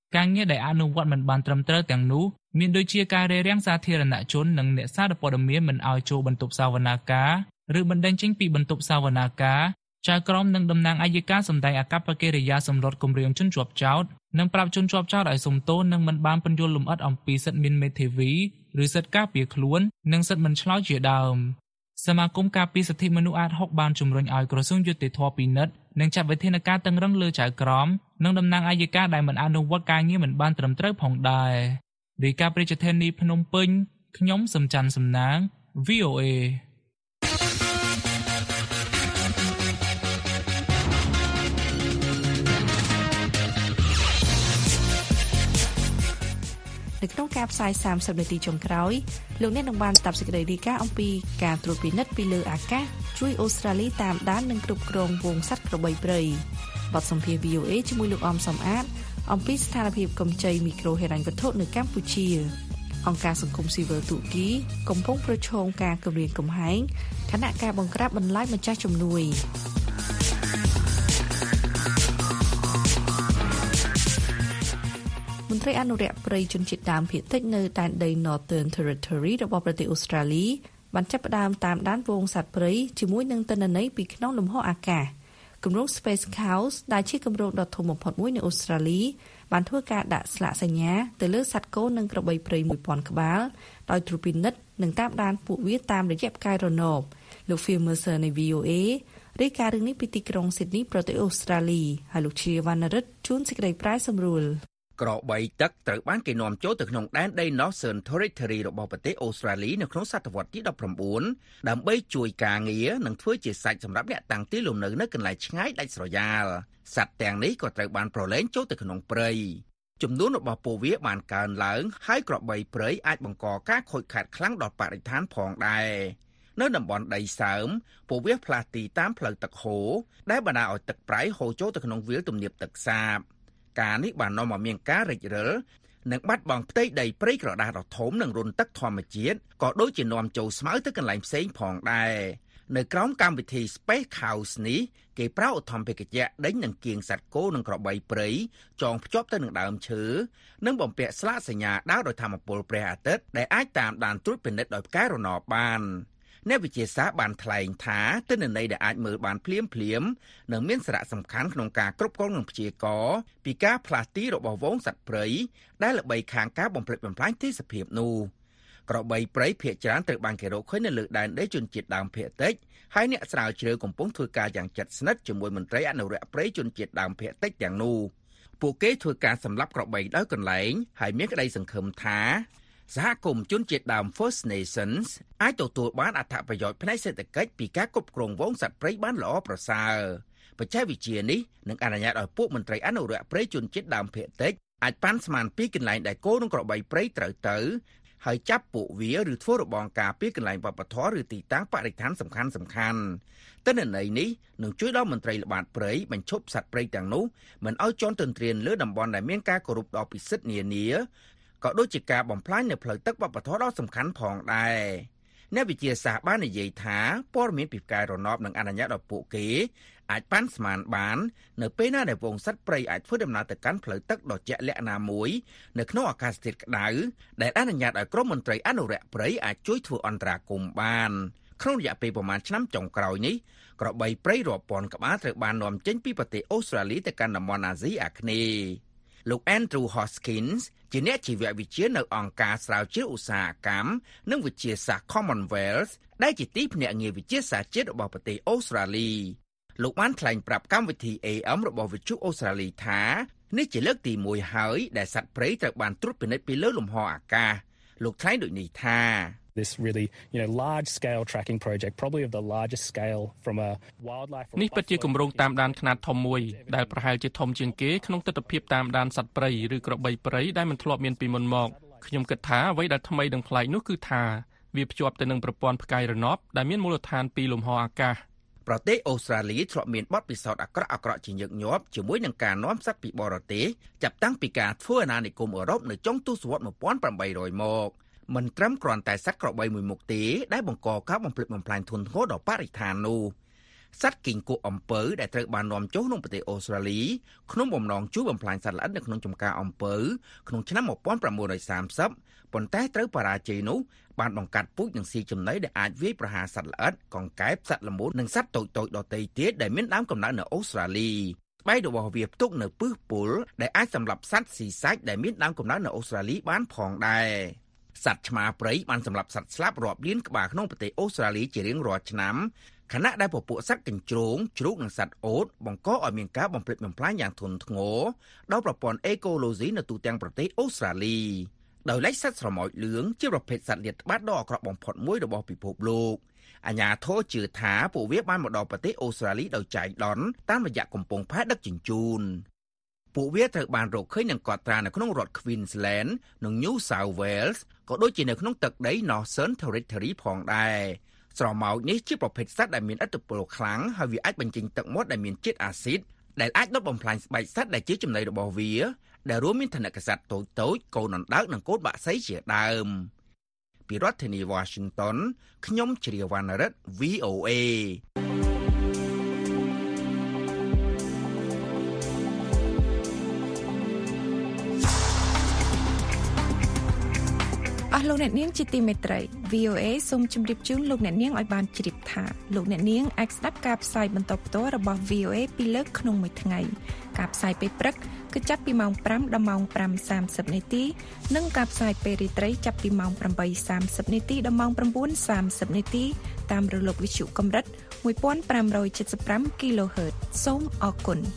ការងារដែលអនុវត្តមិនបានត្រឹមត្រូវទាំងនោះមានដូចជាការរារាំងសាធារណជននិងអ្នកសារព័ត៌មានមិនឲ្យចូលបន្ទប់សវនាការឬបណ្តេញចេញពីបន្ទប់សវនាការចៅក្រមនិងតំណាងអัยការសម្ដែងអកប្បកិរិយាសម្លុតគម្រាមជនជាប់ចោតនិងប្រាប់ជនជាប់ចោតឲ្យសុំទោសនិងមិនបានពន្យល់លម្អិតអំពីសិទ្ធិមានមេធាវីឬសិទ្ធិការពារខ្លួននិងសិទ្ធិមិនឆ្លើយជាដើមសមាគមការពារសិទ្ធិមនុស្សអាតហុកបានជំរុញឲ្យក្រសួងយុតិធម៌ពិនិត្យនិងចាត់វិធានការតឹងរ៉ឹងលើចៅក្រមនិងតំណាងអัยការដែលមិនអនុវត្តការងារមិនបានត្រឹមត្រូវផងដែររាយការណ៍ប្រជាធានីភ្នំពេញខ្ញុំសំច័ន្ទសំណាង វី អូ เอនៅក្នុងការផ្សាយសាមសិបនាទីចុងក្រោយលោកអ្នកនឹងបានស្ដាប់សេចក្តីរាយការណ៍អំពីការត្រួតពិនិត្យពីលើអាកាសជួយអូស្ត្រាលីតាមដាននិងគ្រប់គ្រងវង្សសត្វក្របីព្រៃបទសម្ភាសន៍ វី អូ เอ ជាមួយលោកអមសំអាតអំពីស្ថានភាពកម្ចីមីក្រូហិរញ្ញវត្ថុនៅកម្ពុជាអង្គការសង្គមស៊ីវិលទូគីកំពុងប្រឈមការគំរាមកំហែងខណៈការបង្ក្រាបបន្លាយម្ចាស់ជំនួយមន្ត្រីអនុរក្សព្រៃជនជាតិដើមភាគតិចនៅដែនដី Northern Territory របស់ប្រទេសអូស្ត្រាលីបានចាប់ផ្ដើមតាមដានហ្វូងសត្វព្រៃជាមួយនឹងទិន្នន័យពីក្នុងលំហអាកាសគម្រោង Space Cows ដែលជាគម្រោងដ៏ធំបំផុតមួយនៅអូស្ត្រាលីបានធ្វើការដាក់ស្លាកសញ្ញាទៅលើសត្វគោនិងក្របីព្រៃ មួយពាន់ ក្បាលដោយត្រួតពិនិត្យនិងតាមដានពួកវាតាមរយៈផ្កាយរណបលោក Phil Mercer នៃ វី អូ เอ រាយការណ៍រឿងនេះពីទីក្រុង Sydney ប្រទេសអូស្ត្រាលីហើយលោកជាវណ្ណរិទ្ធជួនសេចក្តីប្រាយសម្រួលក្របីទឹកត្រូវបានគេនាំចូលទៅក្នុងដែនដី Northern Territory របស់ប្រទេសអូស្ត្រាលីនៅក្នុងសតវត្សទីដប់ប្រាំបួនដើម្បីជួយការងារនិងធ្វើជាសាច់សម្រាប់អ្នកតាំងទីលំនៅនៅកន្លែងឆ្ងាយដាច់ស្រយាលសត្វទាំងនេះក៏ត្រូវបានប្រឡែងចូលទៅក្នុងព្រៃចំនួនរបស់ពួកវាបានកើនឡើងហើយក្របីព្រៃអាចបង្កការខូចខាតខ្លាំងដល់បរិស្ថានផងដែរនៅតំបន់ដីសើមពួកវាផ្លាស់ទីតាមផ្លូវទឹកហូរដែលបណ្ដាលឲ្យទឹកប្រៃហូរចូលទៅក្នុងវាលទំនាបទឹកសាបការនេះបាននាំឲ្យមានការរិចរិលនិងបាត់បង់ផ្ទៃដីព្រៃក្រដាសដ៏ធំនិងរន្ធទឹកធម្មជាតិក៏ដូចជានាំចូលស្មៅទៅកន្លែងផ្សេងផងដែរនៅក្រោមកម្មវិធី Space Cows នេះគេប្រើឧទ្ធម្ភាគចក្រដេញនឹងគៀងសត្វគោនិងក្របីព្រៃចងភ្ជាប់ទៅនឹងដើមឈើនិងបំពាក់ស្លាកសញ្ញាដើរដោយថាមពលព្រះអាទិត្យដែលអាចតាមដានត្រួតពិនិត្យដោយផ្កាយរណបបានអ្នកវិទ្យាសាស្ត្របានថ្លែងថាទិន្នន័យដែលអាចមើលបានភ្លាមភ្លាមនឹងមានសារៈសំខាន់ក្នុងការគ្រប់គ្រងនិងព្យាករណ៍ពីការផ្លាស់ទីរបស់ហ្វូងសត្វព្រៃដែលល្បីខាងការបំផ្លិចបំផ្លាញទេសភាពនោះក្របីព្រៃភាគច្រើនត្រូវបានគេរកឃើញនៅលើដែនដីជនជាតិដើមភាគតិចហើយអ្នកស្រាវជ្រាវកំពុងធ្វើការយ៉ាងជិតស្និទ្ធជាមួយមន្ត្រីអនុរក្សព្រៃជនជាតិដើមភាគតិចទាំងនោះពួកគេធ្វើការសម្លាប់ក្របីដោយកន្លែងហើយមានក្តីសង្ឃឹមថាសហគមន៍ជនជាតិដើម First Nations អាចទទួលបានអត្ថប្រយោជន៍ផ្នែកសេដ្ឋកិច្ចពីការគ្រប់គ្រងហ្វូងសត្វព្រៃបានល្អប្រសើរបច្ចេកវិទ្យានេះនឹងអនុញ្ញាតឲ្យពួកមន្ត្រីអនុរក្សព្រៃជនជាតិដើមភាគតិចអាចប៉ាន់ស្មានពីកន្លែងដែលគោនិងក្របីព្រៃត្រូវទៅហើយចាប់ពួកវាឬធ្វើរបងការពីកន្លែងវប្បធម៌ឬទីតាំងបរិស្ថានសំខាន់សំខាន់ទិន្នន័យនេះនឹងជួយដល់មន្ត្រីល្បាតព្រៃបញ្ឈប់សត្វព្រៃទាំងនោះមិនឲ្យជន់ទន្ទ្រានលើតំបន់ដែលមានការគោរពដល់ពិសិដ្ឋនានាក៏ដូចជាការបំផ្លាញនៅផ្លូវទឹកវប្បធម៌ដ៏សំខាន់ផងដែរអ្នកវិទ្យាសាស្ត្របាននិយាយថាព័ត៌មានពីផ្កាយរណបនឹងអនុញ្ញាតឲ្យពួកគេអាចប៉ាន់ស្មានបាននៅពេលណាដែលហ្វូងសត្វព្រៃអាចធ្វើដំណើរទៅកាន់ផ្លូវទឹកដ៏ជាក់លាក់ណាមួយនៅក្នុងអាកាសធាតុក្តៅដែលអនុញ្ញាតឲ្យក្រុមមន្ត្រីអនុរក្សព្រៃអាចជួយធ្វើអន្តរាគមន៍បានក្នុងរយៈពេលប្រមាណឆ្នាំចុងក្រោយនេះក្របីព្រៃរាប់ពាន់ក្បាលត្រូវបាននាំចេញពីប្រទេសអូស្ត្រាលីទៅកាន់តំបន់អាស៊ីអាគ្នេយ៍លោក Andrew Hoskins ជាអ្នកជីវវិទ្យានៅអង្គការស្រាវជ្រាវឧស្សាហកម្មនិងវិទ្យាសាស្ត្រ Commonwealth ដែលជាទីភ្នាក់ងារវិទ្យាសាស្ត្រជាតិរបស់ប្រទេសអូស្ត្រាលីលោកបានថ្លែងប្រាប់កម្មវិធី เอ เอ็ม របស់វិទ្យុអូស្ត្រាលីថានេះជាលើកទីមួយហើយដែលសត្វព្រៃត្រូវបានត្រួតពិនិត្យពីលើលំហអាកាសលោកថ្លែងដូចនេះថា This really, you know, large scale tracking project, probably of the largest scale from a wildlife នេះពិតជាគម្រោងតាមដានខ្នាតធំមួយដែលប្រហែលជាធំជាងគេក្នុងទិដ្ឋភាពតាមដានសត្វព្រៃឬក្របីព្រៃដែលមិនធ្លាប់មានពីមុនមកខ្ញុំគិតថាអ្វីដែលថ្មីនិងប្លែកនោះគឺថាវាភ្ជាប់ទៅនឹងប្រព័ន្ធផ្កាយរណបដែលមានមូលដ្ឋានពីលំហអាកាសប្រទេសអូស្ត្រាលីធ្លាប់មានបទពិសោធន៍អាក្រក់អាក្រក់ជាញឹកញាប់ជាមួយនឹងការនាំសត្វពីបរទេសចាប់តាំងពីការធ្វើអាណានិគមអឺរ៉ុបនៅចុងទសវត្សរ៍một nghìn tám trămមកមិនត្រឹមគ្រាន់តែសត្វក្របីមួយមុខទេដែលបង្កការបំផ្លិចបំផ្លាញធ្ងន់ធ្ងរដល់បរិស្ថាននោះសត្វគីងគក់អំពៅដែលត្រូវបាននាំចូលក្នុងប្រទេសអូស្ត្រាលីក្នុងបំណងជួយបំផ្លាញសត្វល្អិតនៅក្នុងចំការអំពៅក្នុងឆ្នាំmột nghìn chín trăm sa mươiប៉ុន្តែត្រូវបរាជ័យនោះបានបង្កាត់ពូជនិងស៊ីចំណីដែលអាចវាយប្រហារសត្វល្អិតកង្កែបសត្វល្មូននិងសត្វតូចៗដទៃទៀតដែលមានដើមកំណើតនៅអូស្ត្រាលីស្បែករបស់វាផ្ទុកនៅពឹសពុលដែលអាចសម្លាប់សត្វស៊ីសាច់ដែលមានដើមកំណើតនៅអូស្ត្រាលីបានផងដែរសត្វឆ្មាព្រៃបានសម្លាប់សត្វស្លាបរាប់លានក្បាលក្នុងប្រទេសអូស្ត្រាលីជារៀងរាល់ឆ្នាំខណៈដែលពពួកសត្វកញ្ជ្រោងជ្រូកនិងសត្វអូតបង្កឲ្យមានការបំផ្លិចបំផ្លាញយ៉ាងធ្ងន់ធ្ងរដល់ប្រព័ន្ធអេកូឡូស៊ីនៅទូទាំងប្រទេសអូស្ត្រាលីដោយឡែកសត្វស្រមោចលឿងជាប្រភេទសត្វលាតត្បាតដ៏អាក្រក់បំផុតមួយរបស់ពិភពលោកអាជ្ញាធរជឿថាពួកវាបានមកដល់ប្រទេសអូស្ត្រាលីដោយចៃដន្យតាមរយៈកំពង់ផែដឹកជញ្ជូនពួកវាត្រូវបានរកឃើញនិងកត់ត្រានៅក្នុងរដ្ឋ Queensland និង New South Wales ក៏ដូចជានៅក្នុងទឹកដី Northern Territory ផងដែរស្រមោចនេះជាប្រភេទសត្វដែលមានឥទ្ធិពលខ្លាំងហើយវាអាចបញ្ចេញទឹកមាត់ដែលមានជាតិអាស៊ីតដែលអាចដុតបំផ្លាញស្បែកសត្វដែលជាចំណីរបស់វាដែលរួមមានថនិកសត្វតូចតូចកូនអណ្ដើកនិងកូនបក្សីជាដើមពីរដ្ឋធានី Washington ខ្ញុំជ្រាវណ្ណរិទ្ធ V O A អស់លោកអ្នកនាងជាទីមេត្រី V O A សូមជម្រាបជូនលោកអ្នកនាងឲ្យបានជ្រាបថាលោកអ្នកនាងអាចស្ដាប់ការផ្សាយបន្តផ្ទាល់របស់ V O A ពីរលើកក្នុងមួយថ្ងៃការផ្សាយពេលព្រឹកគឺចាប់ពីម៉ោងប្រាំដល់ម៉ោងប្រាំសាមសិបនាទីនិងការផ្សាយពេលរាត្រីចាប់ពីម៉ោងប្រាំបីសាមសិបនាទីដល់ម៉ោង៩សាមសិបនាទីតាមរលកវិទ្យុកម្រិតmột nghìn năm trăm bảy mươi lăm គីឡូហឺត សូមអរគុណ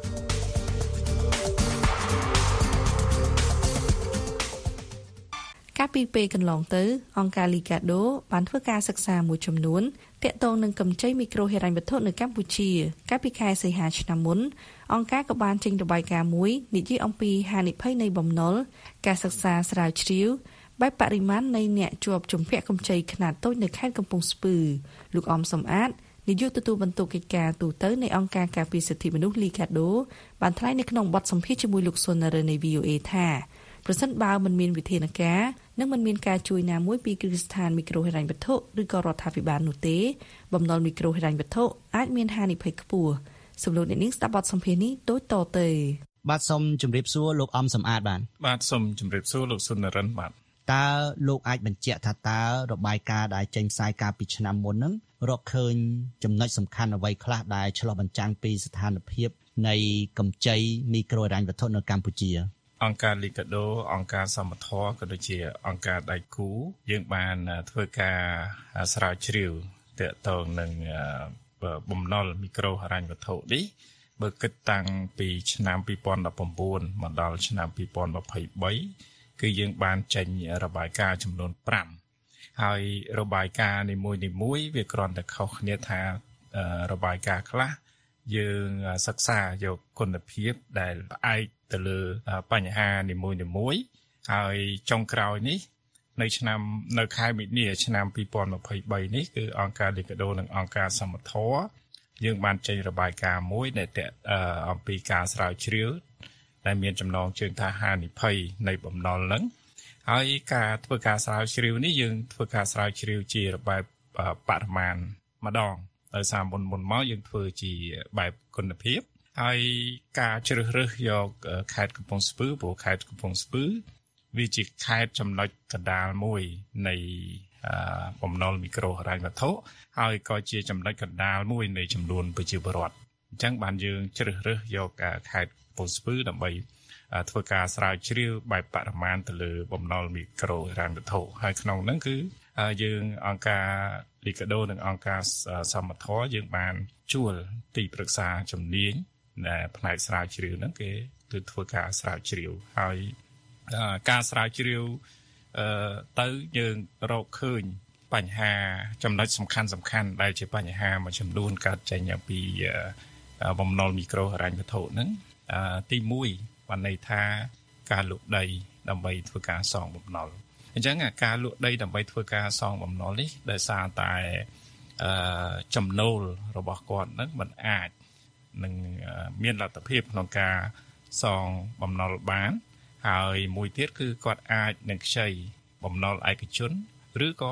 កាលពីពេលកន្លងទៅអង្គការ Liga do បានធ្វើការសិក្សាមួយចំនួនទាក់ទងនឹងកម្ចីមីក្រូហិរញ្ញវត្ថុនៅកម្ពុជាកាលពីខែសីហាឆ្នាំមុនអង្គការក៏បានចេញរបាយការណ៍មួយនិយាយអំពីហានិភ័យនៃបំណុលការសិក្សាស្រាវជ្រាវបែបបរិមាណនៃអ្នកជាប់ជំពាក់កម្ចីខ្នាតតូចនៅខេត្តកំពង់ស្ពឺលោកអមសំអាតនាយកទទួលបន្ទុកកិច្ចការទូតនៃអង្គការការពារសិទ្ធិមនុស្ស Liga do បានថ្លែងនៅក្នុងបទសម្ភាសន៍ជាមួយលោកសុននរិននៃ V O A ថាប្រសិនបើមិនមានវិធានការនិងមិនមានការជួយណាមួយពីគ្រឹះស្ថានមីក្រូហិរញ្ញវត្ថុឬក៏រដ្ឋាភិបាលនោះទេបំណុលមីក្រូហិរញ្ញវត្ថុអាចមានហានិភ័យខ្ពស់សូមលោកអ្នកនាងស្ដាប់បទសម្ភាសន៍នេះដូចតទៅបាទសូមជម្រាបសួរលោកអំសំអាតបាទបាទសូមជម្រាបសួរលោកសុននរិនបាទតើលោកអាចបញ្ជាក់ថាតើរបាយការណ៍ដែលចេញផ្សាយកាលពីឆ្នាំមុនហ្នឹងរកឃើញចំណុចសំខាន់អ្វីខ្លះដែលឆ្លុះបញ្ចាំងពីស្ថានភាពនៃកម្ចីមីក្រូហិរញ្ញវត្ថុនៅកម្ពុជាអង្គការ Liga do អង្គការសមត្ថៈក៏ដូចជាអង្គការដៃគូយើងបានធ្វើការស្រាវជ្រាវទាក់ទងនឹងបំណុលមីក្រូហិរញ្ញវត្ថុនេះបើគិតតាំងពីឆ្នាំពីរពាន់ដប់ប្រាំបួនមកដល់ឆ្នាំពីរពាន់ยี่สิบสามគឺយើងបានចេញរបាយការណ៍ចំនួនប្រាំហើយរបាយការណ៍នីមួយៗវាគ្រាន់តែខុសគ្នាថារបាយការណ៍ខ្លះយើងសិក្សាយកគុណភាពដែលផ្អែកទៅលើបញ្ហានីមួយៗហើយចុងក្រោយនេះនៅឆ្នាំនៅខែមិនិនាឆ្នាំពីរពាន់ยี่สิบสามនេះគឺអង្គការ Liga do និងអង្គការសមត្ថៈយើងបានចេញរបាយការណ៍មួយដែលអំពីការស្រាវជ្រាវដែលមានចំណងជើងថាហានិភ័យនៃបំណុលហ្នឹងហើយការធ្វើការស្រាវជ្រាវនេះយើងធ្វើការស្រាវជ្រាវជាបែបបរិមាណម្ដងដោយសារមុនមុនមកយើងធ្វើជាបែបគុណភាពហើយការជ្រើសរើសយកខេត្តកំពង់ស្ពឺព្រោះខេត្តកំពង់ស្ពឺវាជាខេត្តចំណុចកណ្ដាលមួយនៃបំណុលមីក្រូហិរញ្ញវត្ថុហើយក៏ជាចំណុចកណ្ដាលមួយនៃចំនួនប្រជាពលរដ្ឋអញ្ចឹងបានយើងជ្រើសរើសយកខេត្តកំពង់ស្ពឺដើម្បីធ្វើការស្រាវជ្រាវបែបបរិមាណទៅលើបំណុលមីក្រូហិរញ្ញវត្ថុហើយក្នុងហ្នឹងគឺយើងអង្គការ Liga do និងអង្គការសមត្ថៈយើងបានជួលទីប្រឹក្សាជំនាញដែលផ្នែកស្រាវជ្រាវហ្នឹងគេគឺធ្វើការស្រាវជ្រាវហើយការស្រាវជ្រាវទៅយើងរកឃើញបញ្ហាចំណុចសំខាន់សំខាន់ដែលជាបញ្ហាមួយចំនួនកើតចេញពីបំណុលមីក្រូហិរញ្ញវត្ថុហ្នឹងទីមួយបានន័យថាការលក់ដីដើម្បីធ្វើការសងបំណុលអញ្ចឹងការលក់ដីដើម្បីធ្វើការសងបំណុលនេះដោយសារតែចំណូលរបស់គាត់ហ្នឹងមិនអាចនឹងមានលទ្ធភាពក្នុងការសងបំណុលបានហើយមួយទៀតគឺគាត់អាចនឹងខ្ចីបំណុលឯកជនឬក៏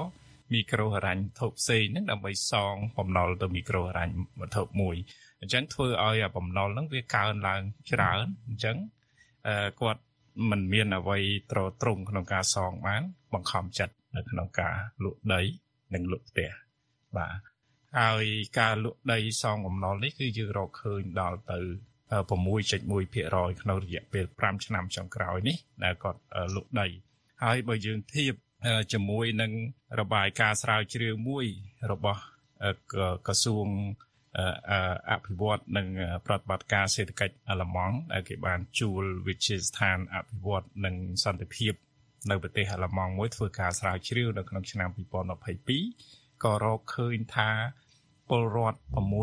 មីក្រូហិរញ្ញវត្ថុផ្សេងហ្នឹងដើម្បីសងបំណុលទៅមីក្រូហិរញ្ញវត្ថុមួយអញ្ចឹងធ្វើឲ្យបំណុលហ្នឹងវាកើនឡើងច្រើនអញ្ចឹងអឺគាត់មិនមានអ្វីត្រត្រង់ក្នុងការសងបានបង្ខំចិត្តនៅក្នុងការលក់ដីនិងលក់ផ្ទះបាទហើយការលក់ដីសងបំណុលនេះគឺយើងរកឃើញដល់ទៅ 6.1% ក្នុងរយៈពេល5ឆ្នាំចុងក្រោយនេះដែលគាត់លក់ដីហើយបើយើងធៀបជាមួយនឹងរបាយការណ៍ស្រាវជ្រាវមួយរបស់ក្រសួងអភិវឌ្ឍនិងប្រតិបត្តិការសេដ្ឋកិច្ចអាល្លឺម៉ង់ដែលគេបានជួលវិទ្យាស្ថានអភិវឌ្ឍនិងសន្តិភាពនៅប្រទេសអាល្លឺម៉ង់មួយធ្វើការស្រាវជ្រាវនៅក្នុងឆ្នាំ2022ក៏រកឃើញថាពលរដ្ឋ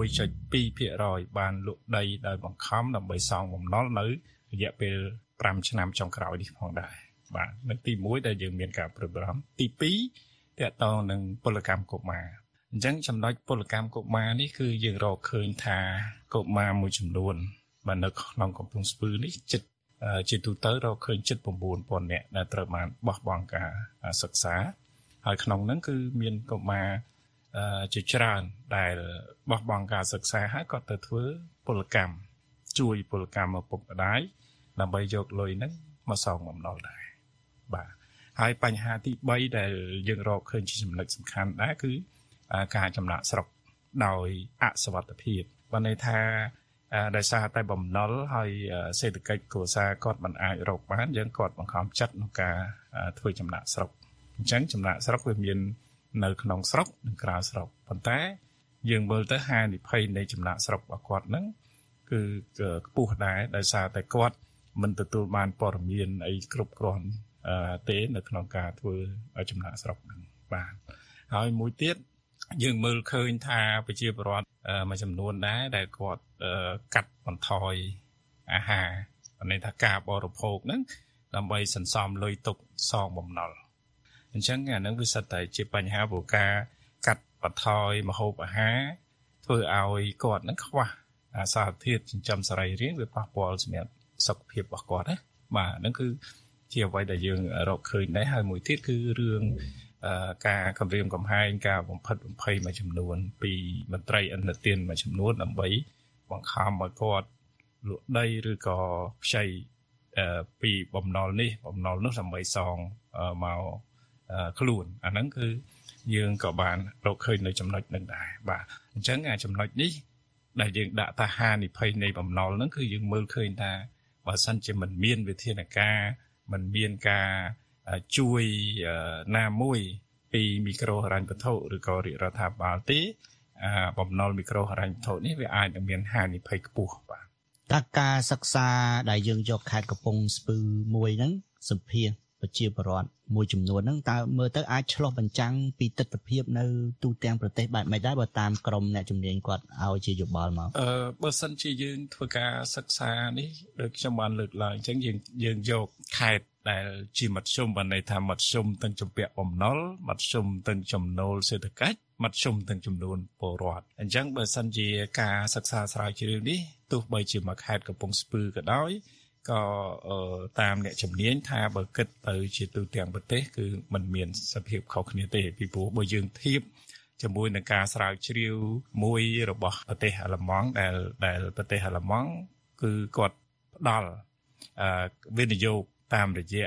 6.2% បានលក់ដីដោយបង្ខំដើម្បីសងបំណុលនៅរយៈពេល5ឆ្នាំចុងក្រោយនេះផងដែរបាទនៅទីមួយដែលយើងមានការព្រួយបារម្ភទីពីរតកតងនឹងពលកម្មកុមារអញ្ចឹងចំណុចពលកម្មកុមារនេះគឺយើងរកឃើញថាកុមារមួយចំនួនបាទនៅក្នុងកំពង់ស្ពឺនេះចិត្តជាទូទៅរកឃើញជិត 9,000 នាក់ដែលត្រូវបានបោះបង់ការសិក្សាហើយក្នុងហ្នឹងគឺមានកុមារជាច្រើនដែលបោះបង់ការសិក្សាហើយក៏ទៅធ្វើពលកម្មជួយពលកម្មឪពុកម្ដាយដើម្បីយកលុយហ្នឹងមកសងបំណុលដែរបាទហើយបញ្ហាទី3ដែលយើងរកឃើញជាចំណុចសំខាន់ដែរគឺការចំណាក់ស្រុកដោយអសុវត្ថិភាពបានន័យថាដោយសារតែបំណុលហើយសេដ្ឋកិច្ចគ្រួសារគាត់មិនអាចរកបានយើងគាត់បង្ខំចិត្តក្នុងការធ្វើចំណាក់ស្រុកអញ្ចឹងចំណាក់ស្រុកវាមាននៅក្នុងស្រុកនិងក្រៅស្រុកប៉ុន្តែយើងមើលទៅហានិភ័យនៃចំណាក់ស្រុករបស់គាត់ហ្នឹងគឺខ្ពស់ដែរដោយសារតែគាត់មិនទទួលបានព័ត៌មានអីគ្រប់គ្រាន់ទេនៅក្នុងការធ្វើចំណាក់ស្រុកហ្នឹងបាទហើយមួយទៀតយើងមើលឃើញថាប្រជាពលរដ្ឋមួយចំនួនដែរដែលគាត់កាត់បន្ថយអាហារន័យថាការបរិភោគហ្នឹងដើម្បីសន្សំលុយទុកសងបំណុលអញ្ចឹងអានឹងវាសិតតែជាបញ្ហាព្រោះការកាត់បន្ថយម្ហូបអាហារធ្វើឲ្យគាត់នឹងខ្វះអាសារធាតុចិញ្ចឹមសរីរាង្គវាប៉ះពាល់សម្រាប់សុខភាពរបស់គាត់ណាបាទហ្នឹងគឺជាអ្វីដែលយើងរកឃើញដែរហើយមួយទៀតគឺរឿងការគម្រាមកំហែងការបំផិតបំភ័យមួយចំនួនពីមន្ត្រីអន្តរជាតិមួយចំនួនដើម្បីបង្ខំឲ្យគាត់លក់ដីឬក៏ខ្ចីពីបំណុលនេះបំណុលនោះដើម្បីសងមកខ្លួនអាហ្នឹងគឺយើងក៏បានរកឃើញនៅចំណុចនឹងដែរបាទអញ្ចឹងអាចំណុចនេះដែលយើងដាក់ថាហានិភ័យនៃបំណុលហ្នឹងគឺយើងមើលឃើញថាបើសិនជាមិនមានវិធានការមិនមានការជួយណាមួយពីមីក្រូហិរញ្ញវត្ថុឬក៏រាជរដ្ឋាភិបាលទេបំណុលមីក្រូហិរញ្ញវត្ថុនេះវាអាចនឹងមានហានិភ័យខ្ពស់បាទតើការសិក្សាដែលយើងយកខេត្តកំពង់ស្ពឺមួយហ្នឹងសម្ភាសប្រជាពលរដ្ឋមួយចំនួនហ្នឹងតើមើលទៅអាចឆ្លុះបញ្ចាំងពីទស្សនវិជ្ជានៅទូទាំងប្រទេសបែបមិនដែរបើតាមក្រមអ្នកជំនាញគាត់ឲ្យជាយោបល់មកអឺបើសិនជាយើងធ្វើការសិក្សានេះដូចខ្ញុំបានលើកឡើងអញ្ចឹងយើងយើងយកខេត្តដែលជាមធ្យមបានន័យថាមធ្យមទាំងជំពាក់បំណុលមធ្យមទាំងចំណូលសេដ្ឋកិច្ចមធ្យមទាំងចំនួនពលរដ្ឋអញ្ចឹងបើសិនជាការសិក្សាស្រាវជ្រាវនេះទោះបីជាមួយខេត្តកំពង់ស្ពឺក៏ដោយក៏តាមអ្នកជំនាញថាបើគិតទៅជាទូទាំងប្រទេសគឺมันមានសភាពខុសគ្នាទេពីព្រោះបើយើងធៀបជាមួយនឹងការស្រាវជ្រាវមួយរបស់ប្រទេសអាល្លឺម៉ង់ដែលដែលប្រទេសអាល្លឺម៉ង់គឺគាត់ផ្ដល់វិនិយោគតាមរយៈ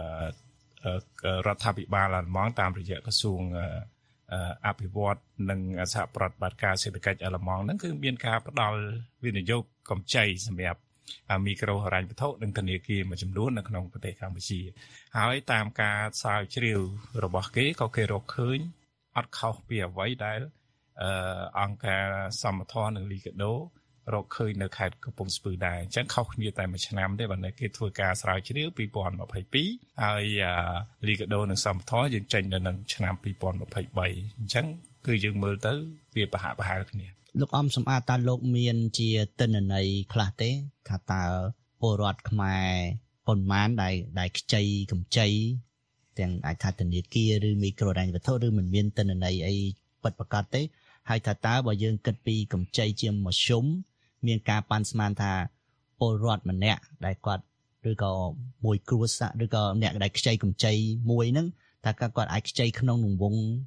រដ្ឋាភិបាលអាល្លឺម៉ង់តាមរយៈក្រសួងអភិវឌ្ឍនិងសហប្រតិបត្តិការសេដ្ឋកិច្ចអាល្លឺម៉ង់ហ្នឹងគឺមានការផ្ដល់វិនិយោគកម្ចីសម្រាប់មីក្រូហិរញ្ញវត្ថុនិងធនាគារមួយចំនួននៅក្នុងប្រទេសកម្ពុជាហើយតាមការស្រាវជ្រាវរបស់គេក៏គេរកឃើញអត់ខុសពីអ្វីដែលអង្គការសមត្ថភាពនិងលីកាដូរកឃើញនៅខេត្តកំពង់ស្ពឺដែរអញ្ចឹងខុសគ្នាតែមួយឆ្នាំទេបើគេធ្វើការស្រាវជ្រាវពីរពាន់ម្ភៃពីរហើយលីកាដូនិងសមត្ថភាពយើងចេញនៅក្នុងឆ្នាំពីរពាន់ម្ភៃបីអញ្ចឹងគឺយើងមើលទៅវាប្រហាក់ប្រហែលគ្នាលោកអំសំអាតតើលោកមានជាទិន្នន័យខ្លះទេថាតើពលរដ្ឋខ្មែរប៉ុន្មានដែលដែលខ្ចីកម្ចីទាំងអាចថាធនាគារឬមីក្រូហិរញ្ញវត្ថុឬមិនមានទិន្នន័យអីពិតប្រាកដទេហើយថាតើបើយើងគិតពីកម្ចីជាមធ្យមមានការប៉ាន់ស្មានថាពលរដ្ឋម្នាក់ដែលគាត់ឬក៏មួយគ្រួសារឬក៏អ្នកដែលខ្ចីកម្ចីមួយហ្នឹងតើគាត់អាចខ្ចីក្នុងវង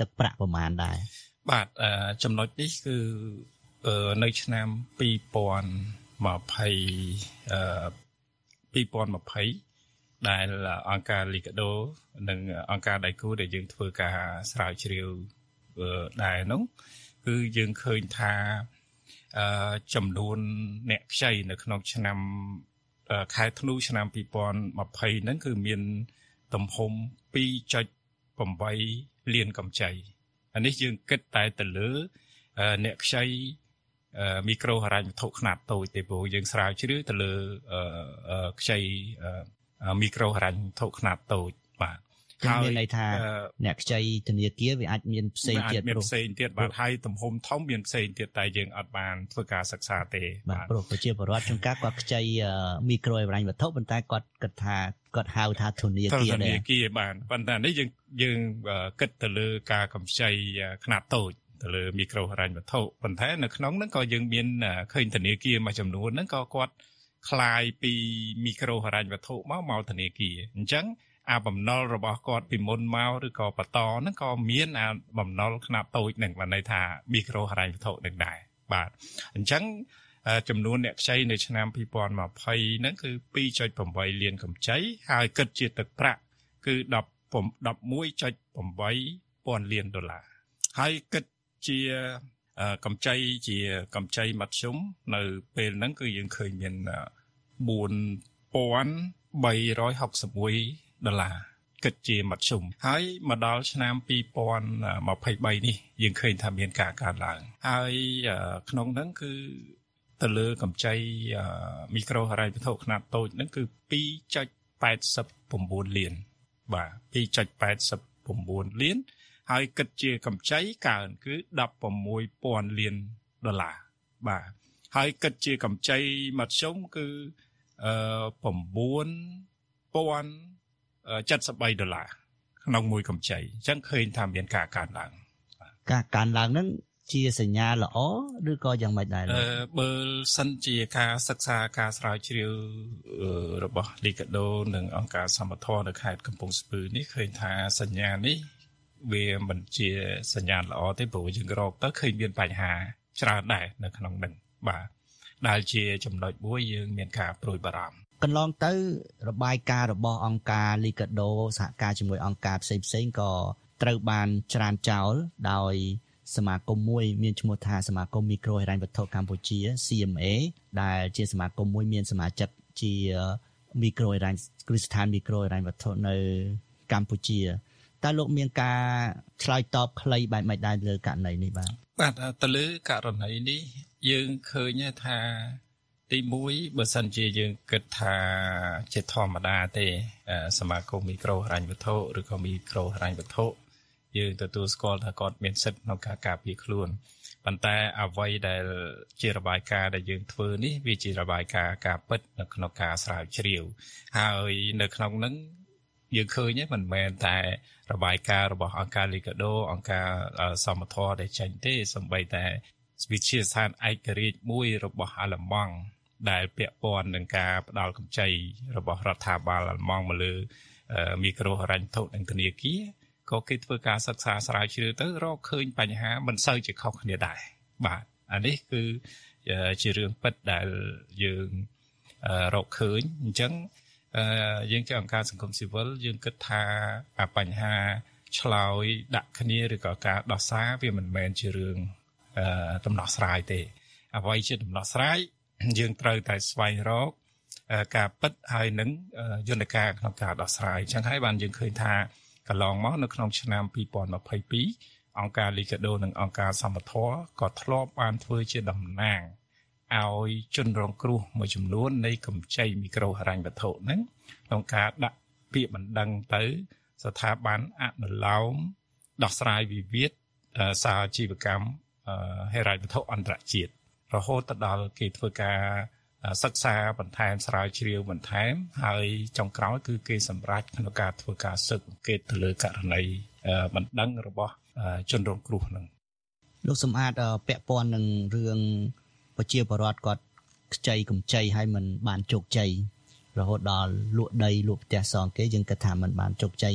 ទឹកប្រាក់ប្រមាណដែរបាទចំណុចនេះគឺនៅឆ្នាំពីរពាន់ម្ភៃអឺពីរពាន់ម្ភៃដែលអង្គការ Liga do និងអង្គការដៃគូដែលយើងធ្វើការស្រាវជ្រាវដែរនោះគឺយើងឃើញថាអឺចំនួនអ្នកខ្ចីនៅក្នុងឆ្នាំខែធ្នូឆ្នាំពីរពាន់ម្ភៃហ្នឹងគឺមានទំហំ ពីរចុចប្រាំលានកម្ចីអានេះយើងគិតតែទៅលើអ្នកខ្ចីមីក្រូហិរញ្ញវត្ថុខ្នាតតូចទេព្រោះយើងស្រាវជ្រាវទៅលើខ្ចីមីក្រូហិរញ្ញវត្ថុខ្នាតតូចបាទហើយមានន័យថាអ្នកខ្ចីធនាគារវាអាចមានផ្សេងទៀតមានផ្សេងទៀតបាទហើយទំហំធំមានផ្សេងទៀតតែយើងអត់បានធ្វើការសិក្សាទេបាទព្រោះប្រជាពលរដ្ឋជួនកាលគាត់ខ្ចីមីក្រូហិរញ្ញវត្ថុប៉ុន្តែគាត់គិតថាគាត់ហៅថាធនាគារដែរធនាគារបាទប៉ុន្តែនេះយើងយើងគិតទៅលើការកម្ចីខ្នាតតូចទៅលើមីក្រូហិរញ្ញវត្ថុប៉ុន្តែនៅក្នុងហ្នឹងក៏យើងមានឃើញធនាគារមួយចំនួនហ្នឹងក៏គាត់คลายពីមីក្រូហិរញ្ញវត្ថុមកមកធនាគារអញ្ចឹងអាបំណុលរបស់គាត់ពីមុនមកឬក៏បន្តហ្នឹងក៏មានអាបំណុលខ្នាតតូចហ្នឹងបានន័យថាមីក្រូហិរញ្ញវត្ថុនឹងដែរបាទអញ្ចឹងចំនួនអ្នកខ្ចីនៅឆ្នាំពីរពាន់ម្ភៃហ្នឹងគឺ ពីរចុចប្រាំលានកម្ចីហើយគិតជាទឹកប្រាក់គឺ ដប់មួយចុចប្រាំពាន់លានដុល្លារហើយគិតជាកម្ចីជាកម្ចីមធ្យមនៅពេលហ្នឹងគឺយើងឃើញមានបួនពាន់បីរយហុកសិបមួយដុល្លារគិតជាមធ្យមហើយមកដល់ឆ្នាំពីរពាន់ម្ភៃបីនេះយើងឃើញថាមានការកើនឡើងហើយក្នុងហ្នឹងគឺទៅលើកម្ចីមីក្រូហិរញ្ញវត្ថុខ្នាតតូចហ្នឹងគឺ ពីរចុចប្រាំ៩លានបាទ ពីរចុចប្រាំ៩លានហើយគិតជាកម្ចីកើនគឺ ដប់៦ពាន់លានដុល្លារបាទហើយគិតជាកម្ចីមធ្យមគឺអឺ៩ពាន់เจ็ดสิบបីដុល្លារក្នុងមួយកម្ចីអញ្ចឹងឃើញថាមានការកើនឡើងការកើនឡើងហ្នឹងជាសញ្ញាល្អឬក៏យ៉ាងម៉េចដែរអឺបើសិនជាការសិក្សាការស្រាវជ្រាវរបស់ Liga do និងអង្គការសមត្ថៈនៅខេត្តកំពង់ស្ពឺនេះឃើញថាសញ្ញានេះវាមិនជាសញ្ញាល្អទេព្រោះយើងរកទៅឃើញមានបញ្ហាច្រើនដែរនៅក្នុងនឹងបាទដែលជាចំណុចមួយយើងមានការព្រួយបារម្ភកន្លងទៅរបាយការណ៍របស់អង្គការ Liga do សហការជាមួយអង្គការផ្សេងផ្សេងក៏ត្រូវបានច្រានចោលដោយសមាគមមួយមានឈ្មោះថាសមាគមមីក្រូហិរញ្ញវត្ថុកម្ពុជា C M A ដែលជាសមាគមមួយមានសមាជិកជាមីក្រូហិរញ្ញគ្រឹះស្ថានមីក្រូហិរញ្ញវត្ថុនៅកម្ពុជាតើលោកមានការឆ្លើយតបខ្លីបែបម៉េចដែរលើករណីនេះបាទបាទទៅលើករណីនេះយើងឃើញថាទីមួយបើសិនជាយើងគិតថាជាធម្មតាទេសមាគមមីក្រូហិរញ្ញវត្ថុឬក៏មីក្រូហិរញ្ញវត្ថុយើងទទួលស្គាល់ថាគាត់មានសិទ្ធិក្នុងការការពារខ្លួនប៉ុន្តែអ្វីដែលជារបាយការណ៍ដែលយើងធ្វើនេះវាជារបាយការណ៍ការពិតនៅក្នុងការស្រាវជ្រាវហើយនៅក្នុងហ្នឹងយើងឃើញមិនមែនតែរបាយការណ៍របស់អង្គការ Liga do អង្គការសមត្ថៈដែលចេញទេសូម្បីតែវិទ្យាស្ថានឯករាជ្យមួយរបស់អាល្លឺម៉ង់ដែលពាក់ព័ន្ធនឹងការផ្ដល់កម្ចីរបស់រដ្ឋាភិបាលអាល្លឺម៉ង់មកលើមីក្រូហិរញ្ញវត្ថុនិងធនាគារក៏គេធ្វើការសិក្សាស្រាវជ្រាវទៅរកឃើញបញ្ហាមិនសូវជាខុសគ្នាដែរបាទអានេះគឺជារឿងពិតដែលយើងរកឃើញអញ្ចឹងយើងជាអង្គការសង្គមស៊ីវិលយើងគិតថាបញ្ហាឆ្លើយដាក់គ្នាឬក៏ការដោះសារវាមិនមែនជារឿងដំណោះស្រាយទេអ្វីជាដំណោះស្រាយយើងត្រូវតែស្វែងរកការពិតហើយនឹងយន្តការក្នុងការដោះស្រាយអញ្ចឹងហើយបានយើងឃើញថាកន្លងមកនៅក្នុងឆ្នាំពីរពាន់ម្ភៃពីរអង្គការ Liga do និងអង្គការសមត្ថៈក៏ធ្លាប់បានធ្វើជាតំណាងឲ្យជនរងគ្រោះមួយចំនួននៃកម្ចីមីក្រូហិរញ្ញវត្ថុហ្នឹងក្នុងការដាក់ពាក្យបណ្ដឹងទៅស្ថាប័នអនុលោមដោះស្រាយវិវាទសាជីវកម្មហិរញ្ញវត្ថុអន្តរជាតិរហូតដល់គេធ្វើការសិក្សាបន្ថែមស្រាវជ្រាវបន្ថែមហើយចុងក្រោយគឺគេសម្រេចក្នុងការធ្វើការស៊ើបអង្កេតទៅលើករណីបណ្ដឹងរបស់ជនរងគ្រោះហ្នឹងលោកសំអាតពាក់ព័ន្ធនឹងរឿងប្រជាពលរដ្ឋគាត់ខ្ចីកម្ចីឲ្យមិនបានជោគជ័យរហូតដល់លក់ដីលក់ផ្ទះសងគេយើងគិតថាមិនបានជោគជ័យ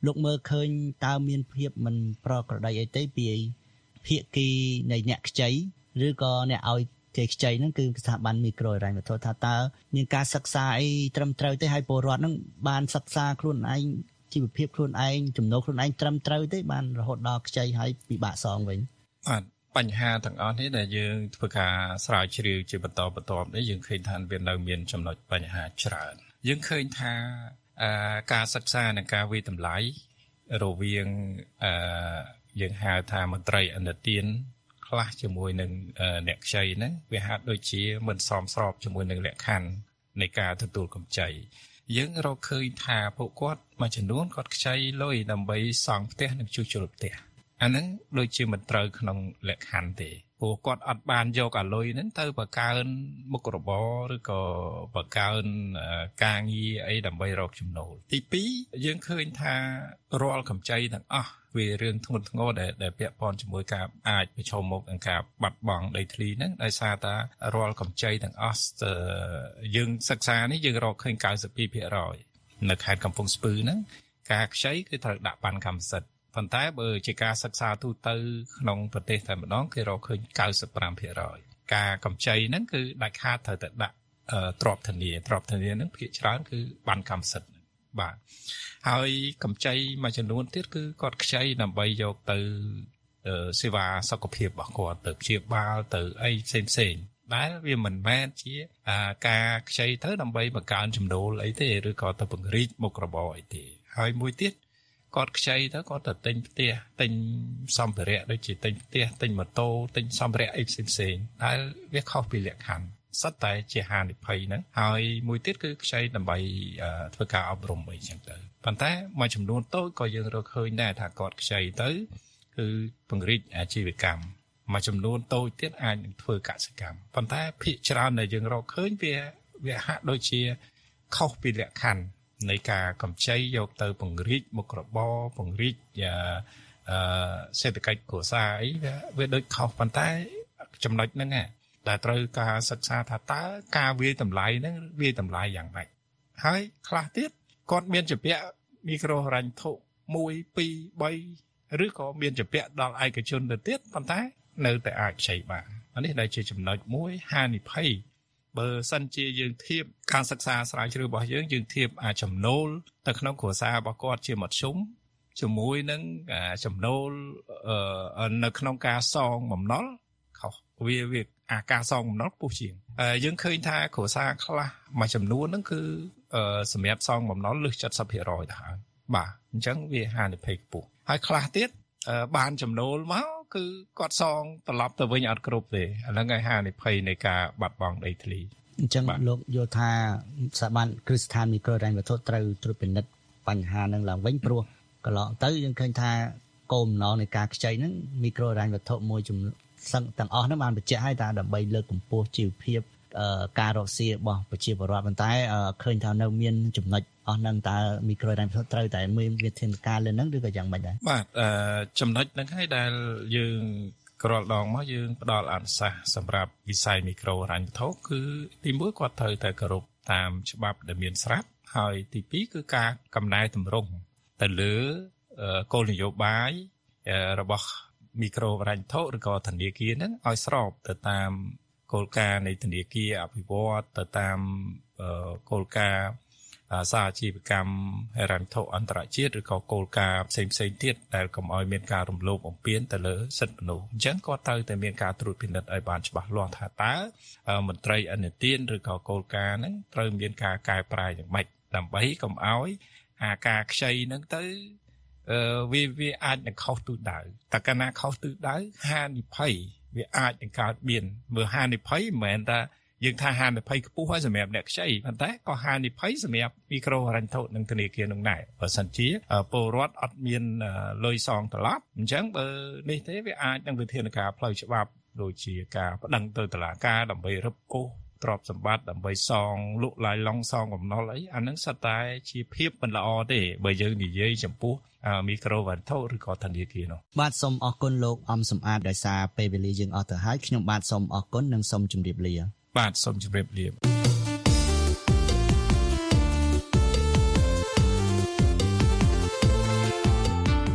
លោកមើលឃើញតើមានភាពមិនប្រក្រតីអីទេពីភាគីនៃអ្នកខ្ចីឬក៏អ្នកឲ្យគេខ្ចីហ្នឹងគឺស្ថាប័នមីក្រូហិរញ្ញវត្ថុថាតើមានការសិក្សាអីត្រឹមត្រូវទេហើយពលរដ្ឋហ្នឹងបានសិក្សាខ្លួនឯងជីវភាពខ្លួនឯងចំណូលខ្លួនឯងត្រឹមត្រូវទេបានរហូតដល់ខ្ចីហើយពិបាកសងវិញបាទបញ្ហាទាំងអស់នេះដែលយើងធ្វើការស្រាវជ្រាវជាបន្តបន្ទាប់នេះយើងឃើញថាវានៅមានចំណុចបញ្ហាច្រើនយើងឃើញថាការសិក្សានិងការវិតម្លៃរវាងយើងហៅថាមន្ត្រីអនុទានខ្លះជាមួយនឹងអ្នកខ្ចីហ្នឹងវាហាក់ដូចជាមិនសមស្របជាមួយនឹងលក្ខខណ្ឌនៃការទទួលកម្ចីយើងរកឃើញថាពួកគាត់មួយចំនួនគាត់ខ្ចីលុយដើម្បីសង់ផ្ទះនិងជួសជុលផ្ទះអាហ្នឹងដូចជាមិនត្រូវក្នុងលក្ខខណ្ឌទេព្រោះគាត់អត់បានយកអាលុយហ្នឹងទៅបង្កើនមុខរបរឬក៏បង្កើនការងារអីដើម្បីរកចំណូលទីពីរយើងឃើញថារាល់កម្ចីទាំងអស់វារឿងធ្ងន់ធ្ងរដែលដែលពាក់ព័ន្ធជាមួយការអាចប្រឈមមុខនឹងការបាត់បង់ដីធ្លីហ្នឹងដោយសារតែរាល់កម្ចីទាំងអស់យើងសិក្សានេះយើងរកឃើញ九十ពីរភាគរយនៅខេត្តកំពង់ស្ពឺហ្នឹងការខ្ចីគឺត្រូវដាក់បណ្ណកម្មសិទ្ធិប៉ុន្តែបើជាការសិក្សាទូទៅក្នុងប្រទេសតែម្ដងគេរកឃើញ九十ប្រាំភាគរយការកម្ចីហ្នឹងគឺដាច់ខាតត្រូវតែដាក់ទ្រព្យធានាទ្រព្យធានាហ្នឹងភាគច្រើនគឺបណ្ណកម្មសិទ្ធិបាទហើយកម្ចីមួយចំនួនទៀតគឺគាត់ខ្ចីដើម្បីយកទៅសេវាសុខភាពរបស់គាត់ទៅព្យាបាលទៅអីផ្សេងផ្សេងដែលវាមិនមែនជាការខ្ចីទៅដើម្បីបង្កើនចំណូលអីទេឬក៏ទៅពង្រីកមុខរបរអីទេហើយមួយទៀតគាត់ខ្ចីទៅគាត់ទៅទិញផ្ទះទិញសម្ភារៈដូចជាទិញផ្ទះទិញម៉ូតូទិញសម្ភារៈអីផ្សេងផ្សេងដែលវាខុសពីលក្ខខណ្ឌសិតតែជាហានិភ័យហ្នឹងហើយមួយទៀតគឺខ្ចីដើម្បីធ្វើការអប់រំអីចឹងទៅប៉ុន្តែមួយចំនួនតូចក៏យើងរកឃើញដែរថាគាត់ខ្ចីទៅគឺពង្រីកអាជីវកម្មមួយចំនួនតូចទៀតអាចនឹងធ្វើកសិកម្មប៉ុន្តែភាគច្រើនដែលយើងរកឃើញវាវាហាក់ដូចជាខុសពីលក្ខខណ្ឌនៃការកម្ចីយកទៅពង្រីកមុខរបរពង្រីកអឺសេដ្ឋកិច្ចគ្រួសារអីវាវាដូចខុសប៉ុន្តែចំណុចហ្នឹងតែត្រូវការសិក្សាថាតើការវាយតម្លៃហ្នឹងវាយតម្លៃយ៉ាងម៉េចហើយខ្លះទៀតគាត់មានជំពាក់មីក្រូហិរញ្ញវត្ថុមួយពីរបីឬក៏មានជំពាក់ដល់ឯកជនទៅទៀតប៉ុន្តែនៅតែអាចខ្ចីបានអានេះដែលជាចំណុចមួយហានិភ័យបើសិនជាយើងធៀបការសិក្សាស្រាវជ្រាវរបស់យើងយើងធៀបអាចំណូលទៅក្នុងគ្រួសាររបស់គាត់ជាមធ្យមជាមួយនឹងចំណូលនៅក្នុងការសងបំណុលខុសវាវាអាការសងបំណុលខ្ពស់ជាងយើងឃើញថាគ្រួសារខ្លះមួយចំនួនហ្នឹងគឺសម្រាប់សងបំណុលលើស 칠십ភាគរយ ទៅហើយបាទអញ្ចឹងវាហានិភ័យខ្ពស់ហើយខ្លះទៀតបានចំណូលមកគឺគាត់សងត្រឡប់ទៅវិញអត់គ្រប់ទេអាហ្នឹងហើយហានិភ័យនៃការបាត់បង់ដីធ្លីអញ្ចឹងលោកយល់ថាស្ថាប័នគ្រឹះស្ថានមីក្រូហិរញ្ញវត្ថុត្រូវត្រួតពិនិត្យបញ្ហាហ្នឹងឡើងវិញព្រោះកន្លងទៅយើងឃើញថាគោលបំណងនៃការខ្ចីហ្នឹងមីក្រូហិរញ្ញវត្ថុមួយចំនួនសឹងទាំងអស់ហ្នឹងបានបញ្ជាក់ឲ្យថាដើម្បីលើកកម្ពស់ជីវភាពការរកស៊ីរបស់ប្រជាពលរដ្ឋប៉ុន្តែឃើញថានៅមានចំណុចអស់ហ្នឹងតើមីក្រូហិរញ្ញវត្ថុត្រូវតែមានវិធានការលើហ្នឹងឬក៏យ៉ាងម៉េចដែរបាទចំណុចហ្នឹងហើយដែលយើងក្រលដងមកយើងផ្ដល់អនុសាសន៍សម្រាប់វិស័យមីក្រូហិរញ្ញវត្ថុគឺទីមួយគាត់ត្រូវតែគោរពតាមច្បាប់ដែលមានស្រាប់ហើយទីពីរគឺការកំណែតម្រង់ទៅលើគោលនយោបាយរបស់មីក្រូហិរញ្ញវត្ថុឬក៏ធនាគារហ្នឹងឲ្យស្របទៅតាមគោលការណ៍នៃធនាគារអភិវឌ្ឍទៅតាមគោលការណ៍សហជីវកម្មហិរញ្ញវត្ថុអន្តរជាតិឬក៏គោលការណ៍ផ្សេងផ្សេងទៀតដែលកុំឲ្យមានការរំលោភបំពានទៅលើសិទ្ធិមនុស្សអញ្ចឹងគាត់ត្រូវតែមានការត្រួតពិនិត្យឲ្យបានច្បាស់លាស់ថាតើមន្ត្រីអនុទានឬក៏គោលការណ៍ហ្នឹងត្រូវមានការកែប្រែយ៉ាងម៉េចដើម្បីកុំឲ្យអាការខ្ចីហ្នឹងទៅអឺវាវាអាចនឹងខុសទិសដៅតែកាលណាខុសទិសដៅហានិភ័យវាអាចនឹងកើតមានមើលហានិភ័យមិនមែនថាយើងថាហានិភ័យខ្ពស់ហើយសម្រាប់អ្នកខ្ចីប៉ុន្តែក៏ហានិភ័យសម្រាប់មីក្រូហិរញ្ញវត្ថុនិងធនាគារនឹងដែរបើសិនជាពលរដ្ឋអត់មានលុយសងត្រឡប់អញ្ចឹងបើនេះទេវាអាចនឹងវិធានការផ្លូវច្បាប់ដូចជាការប្តឹងទៅតុលាការដើម្បីរឹបអូសទ្រព្យសម្បត្តិដើម្បីសងលក់ឡាយឡង់សងបំណុលអីអានឹងសិតតែជាភាពមិនល្អទេបើយើងនិយាយចំពោះមីក្រូហិរញ្ញវត្ថុឬក៏ធនាគារនោះបាទសូមអរគុណលោកអំសំអាតដោយសារពេលវេលាយើងអស់ទៅហើយខ្ញុំបាទសូមអរគុណនិងសូមជម្រាបលាបាទសូមជម្រាបលា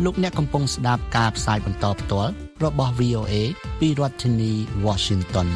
លោកអ្នកកំពុងស្ដាប់ការផ្សាយបន្តផ្ទាល់របស់ វី អូ เอ ពីរដ្ឋធានី Washington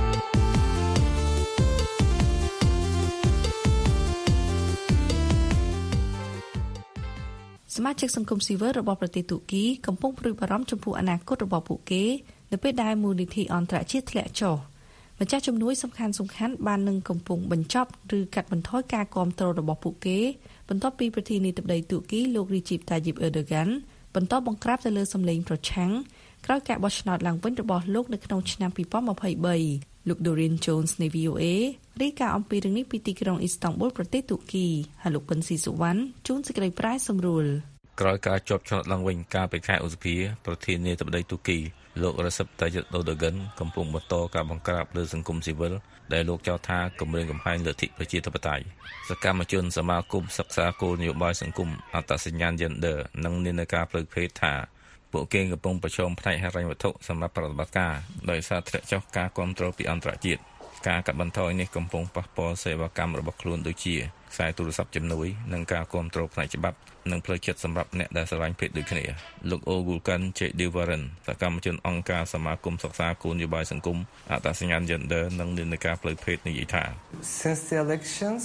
សមាជិកសង្គមស៊ីវិលរបស់ប្រទេសទូគីកំពុងព្រួយបារម្ភចំពោះអនាគតរបស់ពួកគេនៅពេលដែលមូលនិធិអន្តរជាតិធ្លាក់ចុះម្ចាស់ជំនួយសំខាន់សំខាន់បាននឹងកំពុងបញ្ចប់ឬកាត់បន្ថយការគាំទ្ររបស់ពួកគេបន្ទាប់ពីប្រធានាធិបតីទូគីលោក Recep Tayyip Erdogan បន្តបង្ក្រាបទៅលើសម្លេងប្រឆាំងក្រោយការបោះឆ្នោតឡើងវិញរបស់លោកនៅក្នុងឆ្នាំពីរពាន់ម្ភៃបីលោក Dorian Jones នៃ វី អូ เอ រាយការណ៍អំពីរឿងនេះពីទីក្រុងអ៊ីស្តង់ប៊ុលប្រទេសទូគីហើយលោកប៊ិនស៊ីសុវណ្ណជួនសេចក្តីប្រាយសម្រួលក្រោយការជាប់ឆ្នោតឡើងវិញកាលពីខែឧសភាប្រធានាធិបតីទូគីលោក Recep Tayyip Erdogan កំពុងបន្តការបង្ក្រាបលើសង្គមស៊ីវិលដែលលោកចោទថាគំរាមកំហែងលទ្ធិប្រជាធិបតេយ្យសកម្មជនសមាគមសិក្សាគោលនយោបាយសង្គមអត្តសញ្ញាណ Gender និងនានាការផ្លូវភេទថាពួកគេកំពុងប្រឈមផ្នែកហិរញ្ញវត្ថុសម្រាប់ប្រតិបត្តិការដោយសារធ្លាក់ចុះការគាំទ្រពីអន្តរជាតិការកាត់បន្ថយនេះកំពុងប៉ះពាល់សេវាកម្មរបស់ខ្លួនដូចជាខ្សែទូរស័ព្ទជំនួយនិងការគាំទ្រផ្នែកច្បាប់និងផ្លូវចិត្តសម្រាប់អ្នកដែលស្រឡាញ់ភេទដូចគ្នាលោកអូហ្គូលកាន់ជេឌីវ៉ារិនសកម្មជនអង្គការសមាគមសិក្សាគោលនយោបាយសង្គមអត្តសញ្ញាណ Gender និងនិន្នាការផ្លូវភេទនិយាយថា Since the elections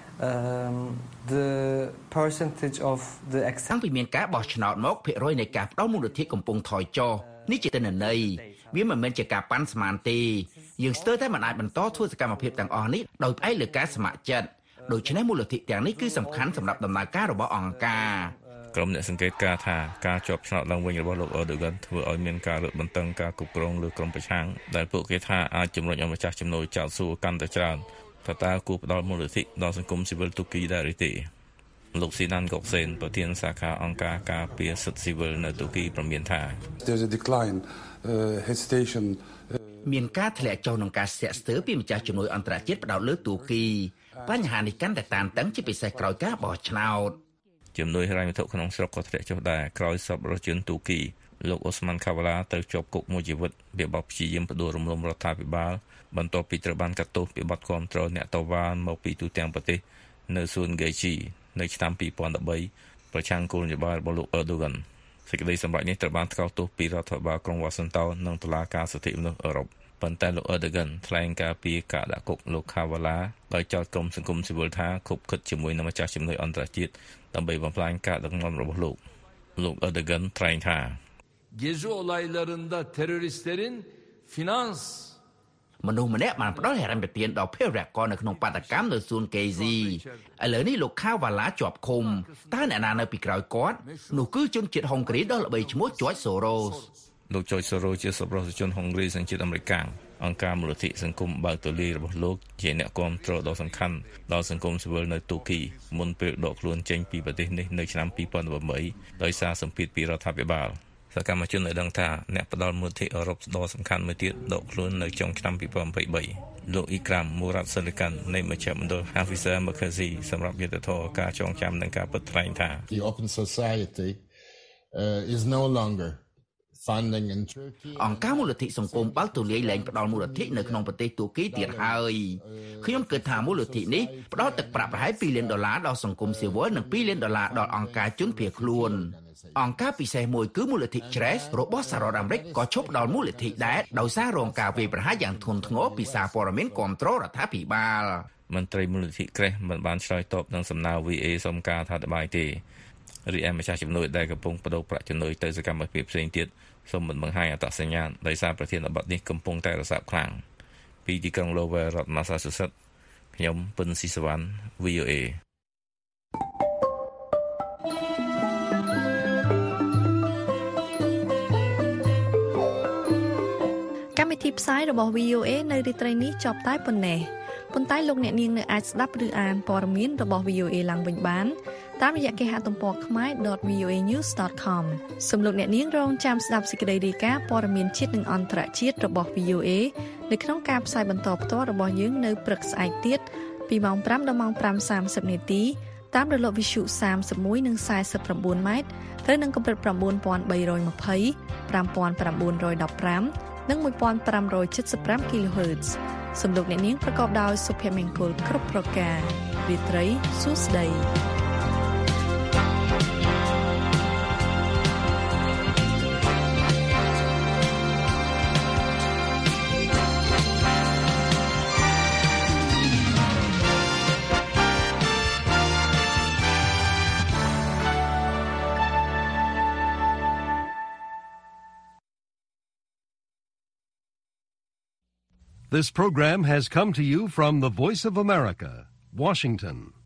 um the percentage of the តាំងពីមានការបោះឆ្នោតមកភាគរយនៃការផ្ដល់មូលនិធិកំពុងថយចុះនេះជាទិន្នន័យវាមិនមែនជាការប៉ាន់ស្មានទេយើងស្ទើរតែមិនអាចបន្តធ្វើសកម្មភាពទាំងអស់នេះដោយផ្អែកលើការស្ម័គ្រចិត្តដូច្នេះមូលនិធិទាំងនេះគឺសំខាន់សម្រាប់ដំណើរការរបស់អង្គការក្រុមអ្នកសង្កេតការណ៍ថាការជាប់ឆ្នោតឡើងវិញរបស់លោក Erdogan ធ្វើឲ្យមានការរឹតបន្តឹងការគ្រប់គ្រងលើក្រុមប្រឆាំងដែលពួកគេថាអាចជំរុញឲ្យម្ចាស់ចំណូលចោទសួរកាន់តែច្រើនថាតើគួរផ្ដល់មូលនិធិដល់សង្គមស៊ីវិលទូគីដែរឬទេលោកស៊ីណានកុកសេនប្រធានសាខាអង្គការការពារសិទ្ធិស៊ីវិលនៅទូគីប្រមានថា There's a decline uh, hesitation មានការធ្លាក់ចុះក្នុងការស្ទាក់ស្ទើរពីម្ចាស់ជំនួយអន្តរជាតិផ្ដោតលើទូគីបញ្ហានេះកាន់តែតានតឹងជាពិសេសក្រោយការបោះឆ្នោតជំនួយហិរញ្ញវត្ថុក្នុងស្រុកក៏ធ្លាក់ចុះដែរក្រោយសពរដ្ឋជនទូគីលោកអូស្ម៉ាន់ខាវឡាត្រូវជាប់គុកមួយជីវិតពីបទព្យាយាមផ្ដួលរំលំរដ្ឋាភិបាលបន្ទាប់ពីត្រូវបានកាត់ទោសពីបទគាំទ្រអ្នកតវ៉ាមកពីទូទាំងប្រទេសនៅសួនហ្គេជីនៅឆ្នាំពីរពាន់ដប់បីប្រឆាំងគោលនយោបាយរបស់លោក Erdogan សេចក្តីសម្រេចនេះត្រូវបានថ្កោលទោសពីរដ្ឋាភិបាលក្រុងវ៉ាស៊ីនតោននិងតុលាការសិទ្ធិមនុស្សអឺរ៉ុបប៉ុន្តែលោក Erdogan ថ្លែងការពីការដាក់គុកលោក Kavala ដោយចោទក្រុមសង្គមស៊ីវិលថាខុបខិតជាមួយនឹងម្ចាស់ជំនួយអន្តរជាតិដើម្បីបំផ្លាញការដឹកនាំរបស់លោកលោក Erdogan ថ្លែងថា Gezi olaylarında teröristlerin finans មនុស្សម្នាក់បានផ្ដល់ហិរញ្ញប្បទានដល់ភេរវករនៅក្នុងបាតកម្មនៅសួនហ្គេស៊ីឥឡូវនេះលោកខាវ៉ាឡាជាប់ឃុំតើអ្នកណានៅពីក្រោយគាត់នោះគឺជនជាតិហុងគ្រីដ៏ល្បីឈ្មោះ George Soros លោក George Soros ជាសប្បុរសជនហុងគ្រីសញ្ជាតិអាមេរិកអង្គការមូលនិធិសង្គមបើកទូលាយរបស់លោកជាអ្នកគាំទ្រដ៏សំខាន់ដល់សង្គមស៊ីវិលនៅទូគីមុនពេលដកខ្លួនចេញពីប្រទេសនេះនៅឆ្នាំពីរពាន់ប្រាំបីដោយសារសម្ពាធពីរដ្ឋាភិបាលសកម្មជនបានដឹងថាអ្នកផ្ដល់មូលនិធិអឺរ៉ុបដ៏សំខាន់មួយទៀតដកខ្លួននៅចុងឆ្នាំពីរពាន់ยี่สิบสามលោកអ៊ីក្រាមមូរ៉ាត់សាលីកាន់នៃមជ្ឈមណ្ឌល Hafiza Merkazi សម្រាប់យុទ្ធធរការចងចាំនិងការពិតថ្លែងថា The Open Society uh, is no longer funding in Turkey អង្គការមូលនិធិសង្គមបើកទូលាយលែងផ្ដល់មូលនិធិនៅក្នុងប្រទេសទូគីទៀតហើយខ្ញុំគិតថាមូលនិធិនេះផ្ដល់ទឹកប្រាក់ប្រហែលពីរលានដុល្លារដល់សង្គមស៊ីវិលនិងពីរលានដុល្លារដល់អង្គការជនភៀសខ្លួនអង្គការពិសេសមួយគឺមូលនិធិ Trace របស់សហរដ្ឋអាមេរិកក៏ឈប់ដល់មូលនិធិដែរដោយសាររងការវាយប្រហារយ៉ាងធ្ងន់ធ្ងរពីសារព័ត៌មានគាំទ្ររដ្ឋាភិបាលមន្ត្រីមូលនិធិ Trace មិនបានឆ្លើយតបនឹងសំណើ វី เอ សុំការអធិប្បាយទេរីឯម្ចាស់ជំនួយដែលកំពុងបដូរប្រាក់ជំនួយទៅសកម្មភាពផ្សេងទៀតសូមមិនបង្ហាញអត្តសញ្ញាណដោយសារប្រធានបទនេះកំពុងតែរសាប់ខ្លាំងពីទីក្រុង Lowell រដ្ឋ Massachusetts ខ្ញុំពឹនស៊ីសវណ្ណ វី អូ เอកម្មវិធីផ្សាយរបស់ វី អូ เอ នៅរាត្រីនេះចប់តែប៉ុណ្ណេះប៉ុន្តែលោកអ្នកនាងនៅអាចស្ដាប់ឬអានព័ត៌មានរបស់ វី អូ เอ ឡើងវិញបានតាមរយៈគេហទំព័រ khmae dot v o a news dot com សូមលោកអ្នកនាងរងចាំស្ដាប់សេចក្តីរាយការណ៍ព័ត៌មានជាតិនិងអន្តរជាតិរបស់ វី អូ เอ នៅក្នុងការផ្សាយបន្តផ្ទាល់របស់យើងនៅព្រឹកស្អែកទៀតពីម៉ោងប្រាំដល់ម៉ោងប្រាំសាមសិបនាទីតាមរលកវិទ្យុសាមសិបមួយនិងសាសិបប្រាំបួនម៉ែត្រត្រូវនឹងកម្រិត៩បី២០ ៥៩១៥និងmột nghìn năm trăm bảy mươi lăm គីឡូហឺតซ์ សំលោកអ្នកនាងប្រកបដោយសុភមង្គលគ្រប់ប្រការរាត្រីសួស្តី This program has come to you from the Voice of America, Washington.